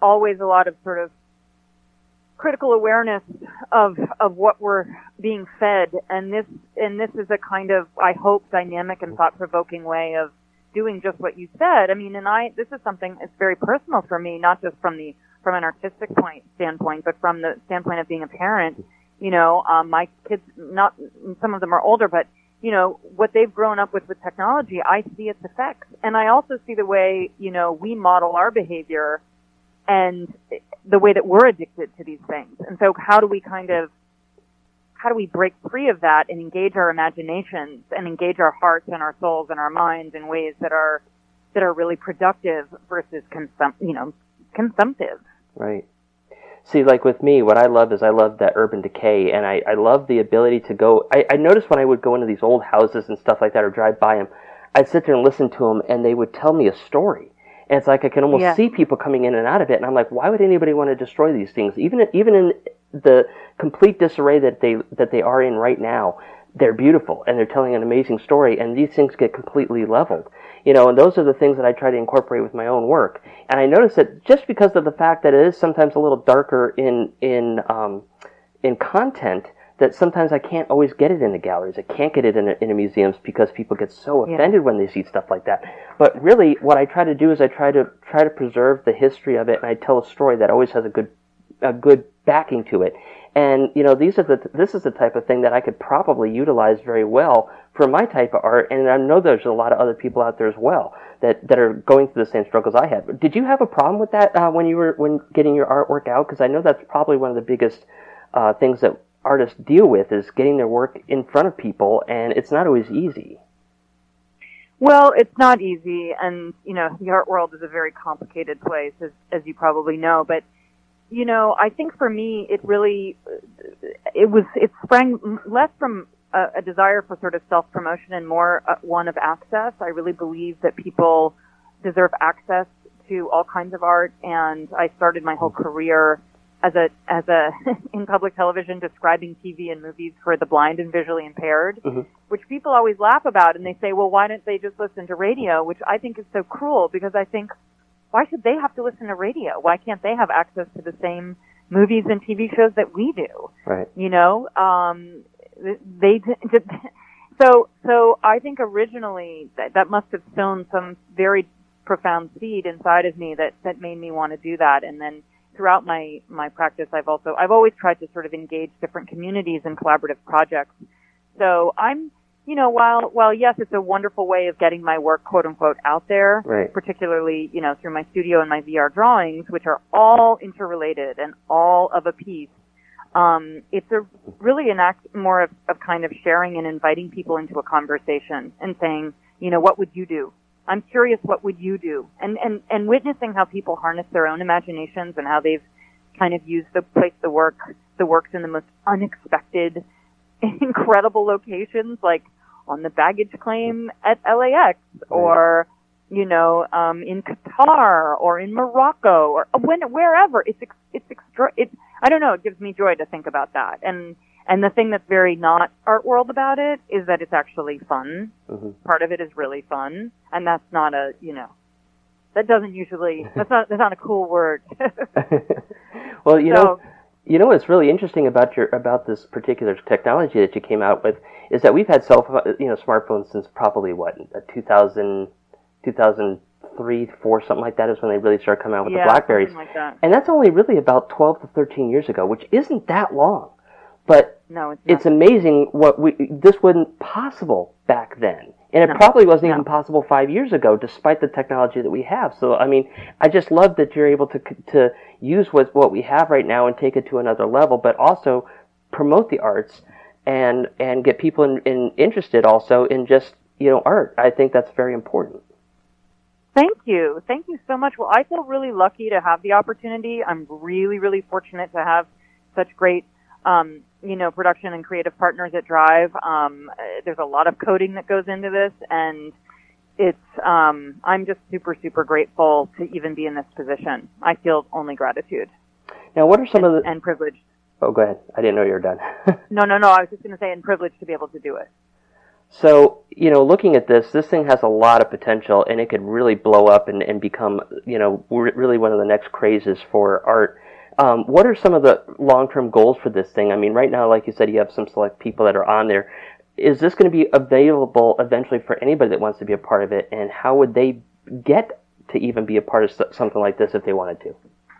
always a lot of sort of critical awareness of of what we're being fed, and this and this is a kind of, I hope, dynamic and thought-provoking way of doing just what you said. I mean, and I this is something that's very personal for me, not just from the from an artistic point standpoint, but from the standpoint of being a parent. You know, um, my kids, not some of them are older, but you know what they've grown up with with technology. I see its effects, and I also see the way you know we model our behavior and the way that we're addicted to these things. And so how do we kind of, how do we break free of that and engage our imaginations and engage our hearts and our souls and our minds in ways that are, that are really productive versus consum, you know, consumptive. Right. See, like with me, what I love is I love that urban decay, and I, I love the ability to go, I, I noticed when I would go into these old houses and stuff like that or drive by them, I'd sit there and listen to them and they would tell me a story. And it's like I can almost Yeah. see people coming in and out of it, and I'm like, why would anybody want to destroy these things? Even even in the complete disarray that they that they are in right now, they're beautiful and they're telling an amazing story. And these things get completely leveled, you know. And those are the things that I try to incorporate with my own work. And I notice that just because of the fact that it is sometimes a little darker in in um, in content, that sometimes I can't always get it in the galleries. I can't get it in the, in the museums because people get so offended when they see stuff like that. But really, what I try to do is I try to try to preserve the history of it, and I tell a story that always has a good a good backing to it. And you know, these are the this is the type of thing that I could probably utilize very well for my type of art. And I know there's a lot of other people out there as well that that are going through the same struggles I had. Did you have a problem with that uh, when you were when getting your artwork out? Because I know that's probably one of the biggest uh, things that artists deal with, is getting their work in front of people, and it's not always easy. Well, it's not easy, and, you know, the art world is a very complicated place, as, as you probably know, but, you know, I think for me, it really, it was, it sprang less from a, a desire for sort of self-promotion and more uh, one of access. I really believe that people deserve access to all kinds of art, and I started my whole career as a as a in public television describing T V and movies for the blind and visually impaired, mm-hmm. which people always laugh about, and they say, well, why don't they just listen to radio, which I think is so cruel, because I think, why should they have to listen to radio? Why can't they have access to the same movies and T V shows that we do? Right. You know, um, they so so I think originally that, that must have sown some very profound seed inside of me that that made me want to do that. And then throughout my my practice, I've also I've always tried to sort of engage different communities in collaborative projects. So I'm, you know, while while yes, it's a wonderful way of getting my work, quote unquote, out there, right. particularly, you know, through my studio and my V R drawings, which are all interrelated and all of a piece. Um, it's a really an act more of, of kind of sharing and inviting people into a conversation and saying, you know, what would you do? I'm curious, what would you do? And, and, and witnessing how people harness their own imaginations and how they've kind of used the place the work, the works in the most unexpected, incredible locations, like on the baggage claim at L A X, or, you know, um, in Qatar, or in Morocco, or when, wherever. It's, ex, it's extra, it, I don't know, it gives me joy to think about that. And, And the thing that's very not art world about it is that it's actually fun. Mm-hmm. Part of it is really fun, and that's not a, you know, that doesn't usually, that's not, that's not a cool word. Well, you so, know, you know what's really interesting about your, about this particular technology that you came out with is that we've had cell, you know, smartphones since probably what, two thousand, two thousand three, four, something like that is when they really started coming out with yeah, the Blackberries. something like that. And that's only really about twelve to thirteen years ago, which isn't that long. But no, it's, not. it's amazing what we, this wasn't possible back then. And it No. probably wasn't No. even possible five years ago, despite the technology that we have. So, I mean, I just love that you're able to to use what, what we have right now and take it to another level, but also promote the arts and and get people in, in interested also in just, you know, art. I think that's very important. Thank you. Thank you so much. Well, I feel really lucky to have the opportunity. I'm really, really fortunate to have such great Um, you know, production and creative partners at Drive. Um, there's a lot of coding that goes into this, and it's, um, I'm just super, super grateful to even be in this position. I feel only gratitude. Now, what are some and, of the... And privileged. Oh, go ahead. I didn't know you were done. no, no, no. I was just going to say, and privileged to be able to do it. So, you know, looking at this, this thing has a lot of potential, and it could really blow up and, and become, you know, really one of the next crazes for art. Um, what are some of the long-term goals for this thing? I mean, right now, like you said, you have some select people that are on there. Is this going to be available eventually for anybody that wants to be a part of it, and how would they get to even be a part of something like this if they wanted to?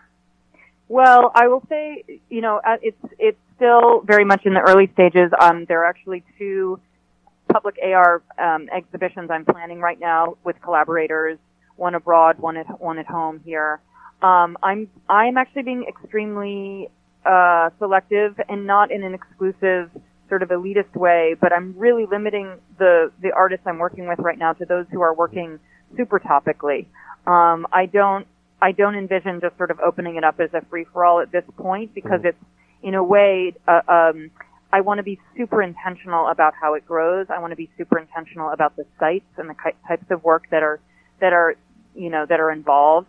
Well, I will say, you know, uh, it's it's still very much in the early stages. Um, there are actually two public A R um, exhibitions I'm planning right now with collaborators, one abroad, one at one at home here. Um, I'm I'm actually being extremely uh, selective and not in an exclusive sort of elitist way, but I'm really limiting the the artists I'm working with right now to those who are working super topically. Um, I don't I don't envision just sort of opening it up as a free for all at this point, because it's in a way uh, um, I want to be super intentional about how it grows. I want to be super intentional about the sites and the types of work that are that are you know that are involved.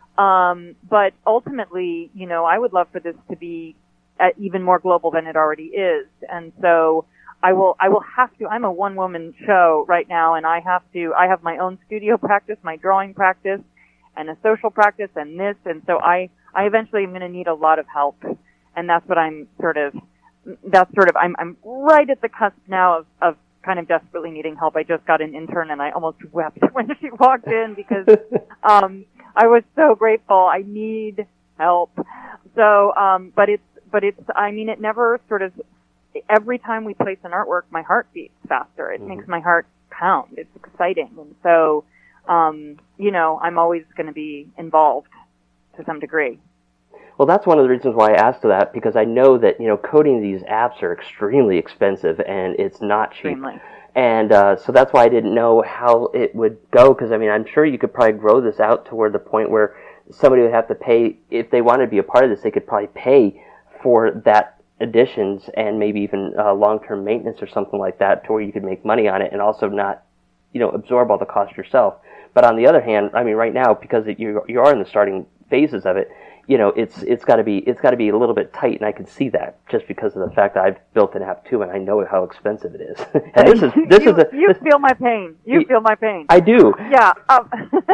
Um, but ultimately, you know, I would love for this to be uh, even more global than it already is. And so I will, I will have to, I'm a one woman show right now, and I have to, I have my own studio practice, my drawing practice, and a social practice, and this. And so I, I eventually am going to need a lot of help. And that's what I'm sort of, that's sort of, I'm, I'm right at the cusp now of, of kind of desperately needing help. I just got an intern, and I almost wept when she walked in because, um, I was so grateful. I need help. So, um, but it's, but it's, I mean, it never sort of, every time we place an artwork, my heart beats faster. It mm-hmm. makes my heart pound. It's exciting. And so, um, you know, I'm always going to be involved to some degree. Well, that's one of the reasons why I asked that, because I know that, you know, coding these apps are extremely expensive, and it's not cheap. Extremely. And uh, so that's why I didn't know how it would go, because, I mean, I'm sure you could probably grow this out to where the point where somebody would have to pay, if they wanted to be a part of this, they could probably pay for that additions and maybe even uh, long-term maintenance or something like that, to where you could make money on it and also not, you know, absorb all the cost yourself. But on the other hand, I mean, right now, because it, you you are in the starting phases of it, you know, it's it's got to be it's got to be a little bit tight, and I can see that just because of the fact that I've built an app too, and I know how expensive it is. And this is this you, is a you this, feel my pain. You y- feel my pain. I do. Yeah, um,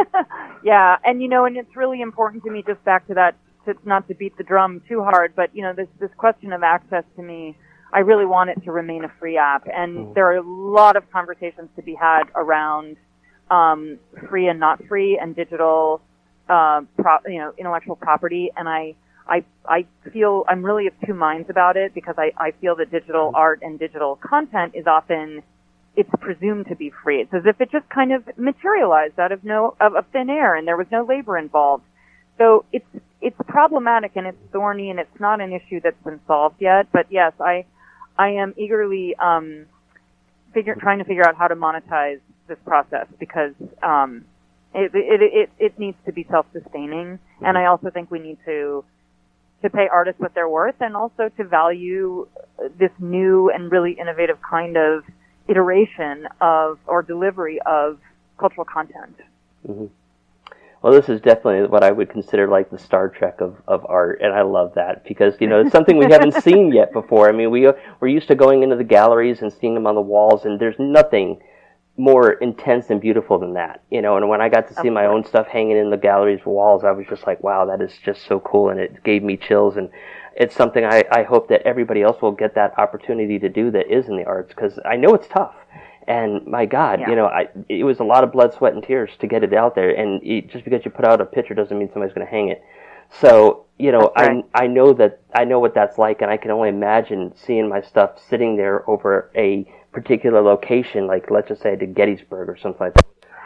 yeah, and you know, and it's really important to me. Just back to that, to, not to beat the drum too hard, but you know, this this question of access to me, I really want it to remain a free app, and mm. there are a lot of conversations to be had around um, free and not free, and digital. Uh, pro, you know, intellectual property, and I, I, I feel I'm really of two minds about it, because I, I feel that digital art and digital content is often, it's presumed to be free. It's as if it just kind of materialized out of no, of, of thin air, and there was no labor involved. So it's, it's problematic, and it's thorny, and it's not an issue that's been solved yet. But yes, I, I am eagerly, um, figure, trying to figure out how to monetize this process, because, um, It, it it it needs to be self-sustaining, and I also think we need to to pay artists what they're worth, and also to value this new and really innovative kind of iteration of or delivery of cultural content. Mm-hmm. Well, this is definitely what I would consider like the Star Trek of, of art, and I love that, because, you know, it's something we haven't seen yet before. I mean, we we're used to going into the galleries and seeing them on the walls, and there's nothing more intense and beautiful than that, you know. And when I got to see my own stuff hanging in the gallery's walls, I was just like, wow, that is just so cool, and it gave me chills. And it's something I, I hope that everybody else will get that opportunity to do that is in the arts, because I know it's tough. And my God, yeah. you know, I, it was a lot of blood, sweat, and tears to get it out there. And it, just because you put out a picture doesn't mean somebody's going to hang it. So, you know, right. I I know that I know what that's like, and I can only imagine seeing my stuff sitting there over a particular location, like let's just say to Gettysburg or something like that.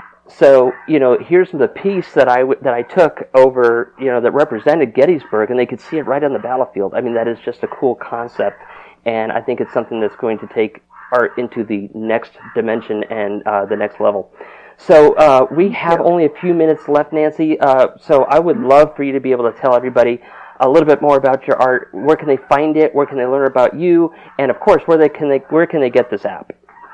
So, you know, here's the piece that I w- that I took over, you know, that represented Gettysburg, and they could see it right on the battlefield. I mean, that is just a cool concept, and I think it's something that's going to take art into the next dimension and uh, the next level. So uh, we have only a few minutes left, Nancy. Uh, so I would love for you to be able to tell everybody a little bit more about your art. Where can they find it? Where can they learn about you? And of course, where they can they where can they get this app?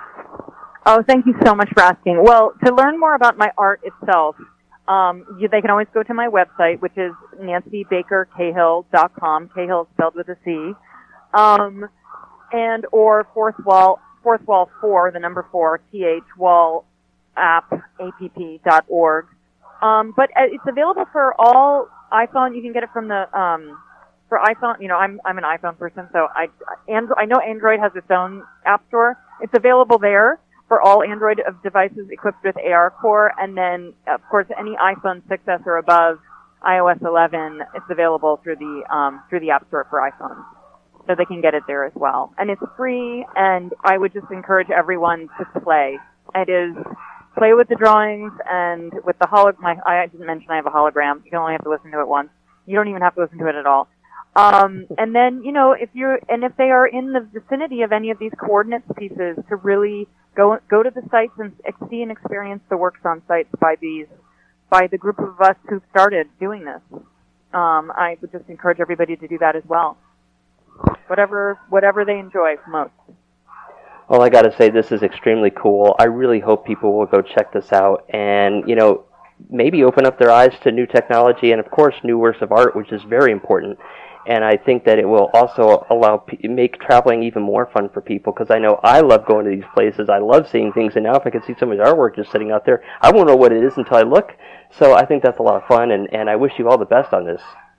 Oh, thank you so much for asking. Well, to learn more about my art itself, um, you, they can always go to my website, which is nancy baker cahill dot com. Cahill spelled with a C, um, and or fourth wall Fourth Wall four, the number four, T H, Wall, app, app dot org. Um, but uh, it's available for all iPhone. You can get it from the, um, for iPhone, you know, I'm, I'm an iPhone person, so I, Android, I know Android has its own app store. It's available there for all Android devices equipped with ARCore, and then, of course, any iPhone six S or above, iOS eleven, it's available through the, um, through the App Store for iPhones. So they can get it there as well. And it's free, and I would just encourage everyone to play. It is, play with the drawings and with the holo, my, I didn't mention I have a hologram. You can only have to listen to it once. You don't even have to listen to it at all. Um, and then, you know, if you're, and if they are in the vicinity of any of these coordinates pieces, to really go, go to the sites and see and experience the works on sites by these, by the group of us who started doing this. Um, I would just encourage everybody to do that as well. Whatever, whatever they enjoy most. Well, I got to say, this is extremely cool. I really hope people will go check this out and, you know, maybe open up their eyes to new technology and, of course, new works of art, which is very important. And I think that it will also allow make traveling even more fun for people, because I know I love going to these places. I love seeing things, and now if I can see somebody's artwork just sitting out there, I won't know what it is until I look. So I think that's a lot of fun, and, and I wish you all the best on this.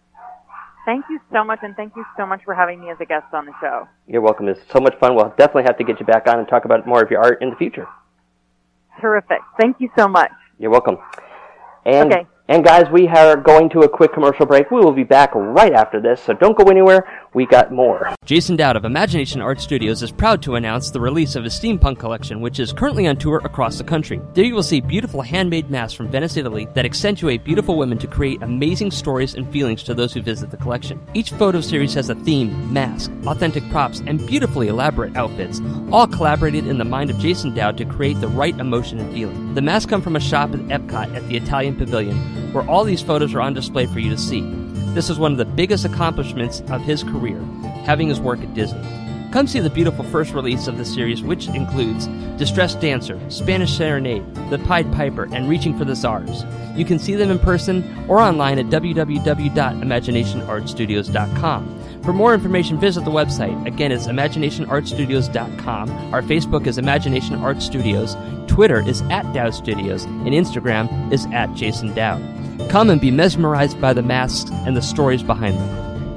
Thank you so much, and thank you so much for having me as a guest on the show. You're welcome. It's so much fun. We'll definitely have to get you back on and talk about more of your art in the future. Terrific. Thank you so much. You're welcome. And, okay. And guys, we are going to a quick commercial break. We will be back right after this, so don't go anywhere. We got more. Jason Dowd of Imagination Art Studios is proud to announce the release of his steampunk collection, which is currently on tour across the country. There you will see beautiful handmade masks from Venice, Italy that accentuate beautiful women to create amazing stories and feelings to those who visit the collection. Each photo series has a theme, mask, authentic props, and beautifully elaborate outfits, all collaborated in the mind of Jason Dowd to create the right emotion and feeling. The masks come from a shop at Epcot at the Italian Pavilion, where all these photos are on display for you to see. This is one of the biggest accomplishments of his career, having his work at Disney. Come see the beautiful first release of the series, which includes Distressed Dancer, Spanish Serenade, The Pied Piper, and Reaching for the Stars. You can see them in person or online at w w w dot imagination art studios dot com. For more information, visit the website. Again, it's imagination art studios dot com. Our Facebook is Imagination Art Studios. Twitter is at Dowd Studios. And Instagram is at Jason Dowd. Come and be mesmerized by the masks and the stories behind them.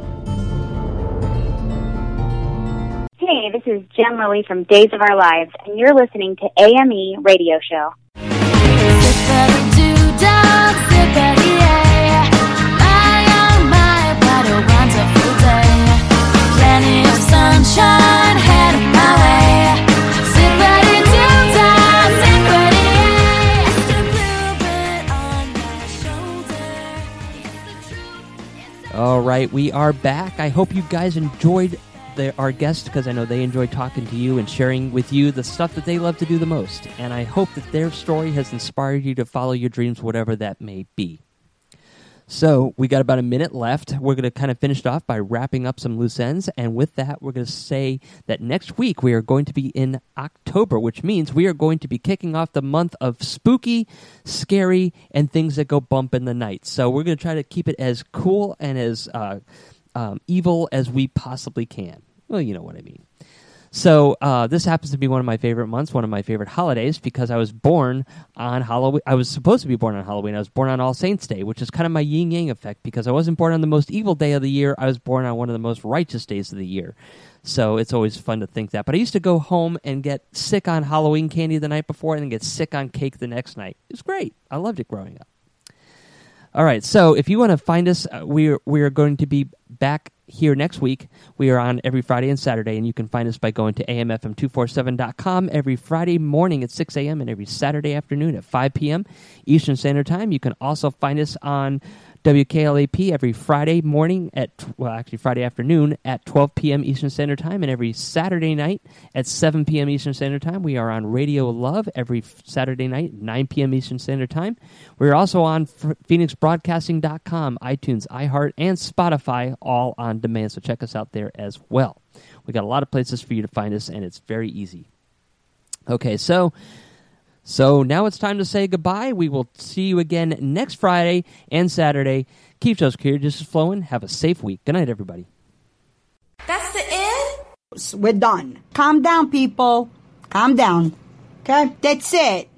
Hey, this is Jen Lilly from Days of Our Lives, and you're listening to A M E Radio Show. Plenty of sunshine headed my way. Sit ready to die, sit ready. It's the bluebird on my shoulder. It's the truth. All right, we are back. I hope you guys enjoyed the, our guests, because I know they enjoy talking to you and sharing with you the stuff that they love to do the most. And I hope that their story has inspired you to follow your dreams, whatever that may be. So we got about a minute left. We're going to kind of finish it off by wrapping up some loose ends. And with that, we're going to say that next week we are going to be in October, which means we are going to be kicking off the month of spooky, scary, and things that go bump in the night. So we're going to try to keep it as cool and as uh, um, evil as we possibly can. Well, you know what I mean. So uh, this happens to be one of my favorite months, one of my favorite holidays, because I was born on Halloween. I was supposed to be born on Halloween. I was born on All Saints' Day, which is kind of my yin-yang effect, because I wasn't born on the most evil day of the year. I was born on one of the most righteous days of the year. So it's always fun to think that. But I used to go home and get sick on Halloween candy the night before and then get sick on cake the next night. It was great. I loved it growing up. All right, so if you want to find us, uh, we're we're going to be back here next week. We are on every Friday and Saturday, and you can find us by going to A M F M two forty-seven dot com every Friday morning at six a.m. and every Saturday afternoon at five p.m. Eastern Standard Time. You can also find us on W K L A P every Friday morning at, well, actually Friday afternoon at twelve p.m. Eastern Standard Time, and every Saturday night at seven p.m. Eastern Standard Time. We are on Radio Love every Saturday night at nine p.m. Eastern Standard Time. We're also on phoenix broadcasting dot com, iTunes, iHeart, and Spotify, all on demand, so check us out there as well. We got a lot of places for you to find us, and it's very easy. Okay, so... So now it's time to say goodbye. We will see you again next Friday and Saturday. Keep those carriages flowing. Have a safe week. Good night, everybody. That's the end? We're done. Calm down, people. Calm down. Okay? That's it.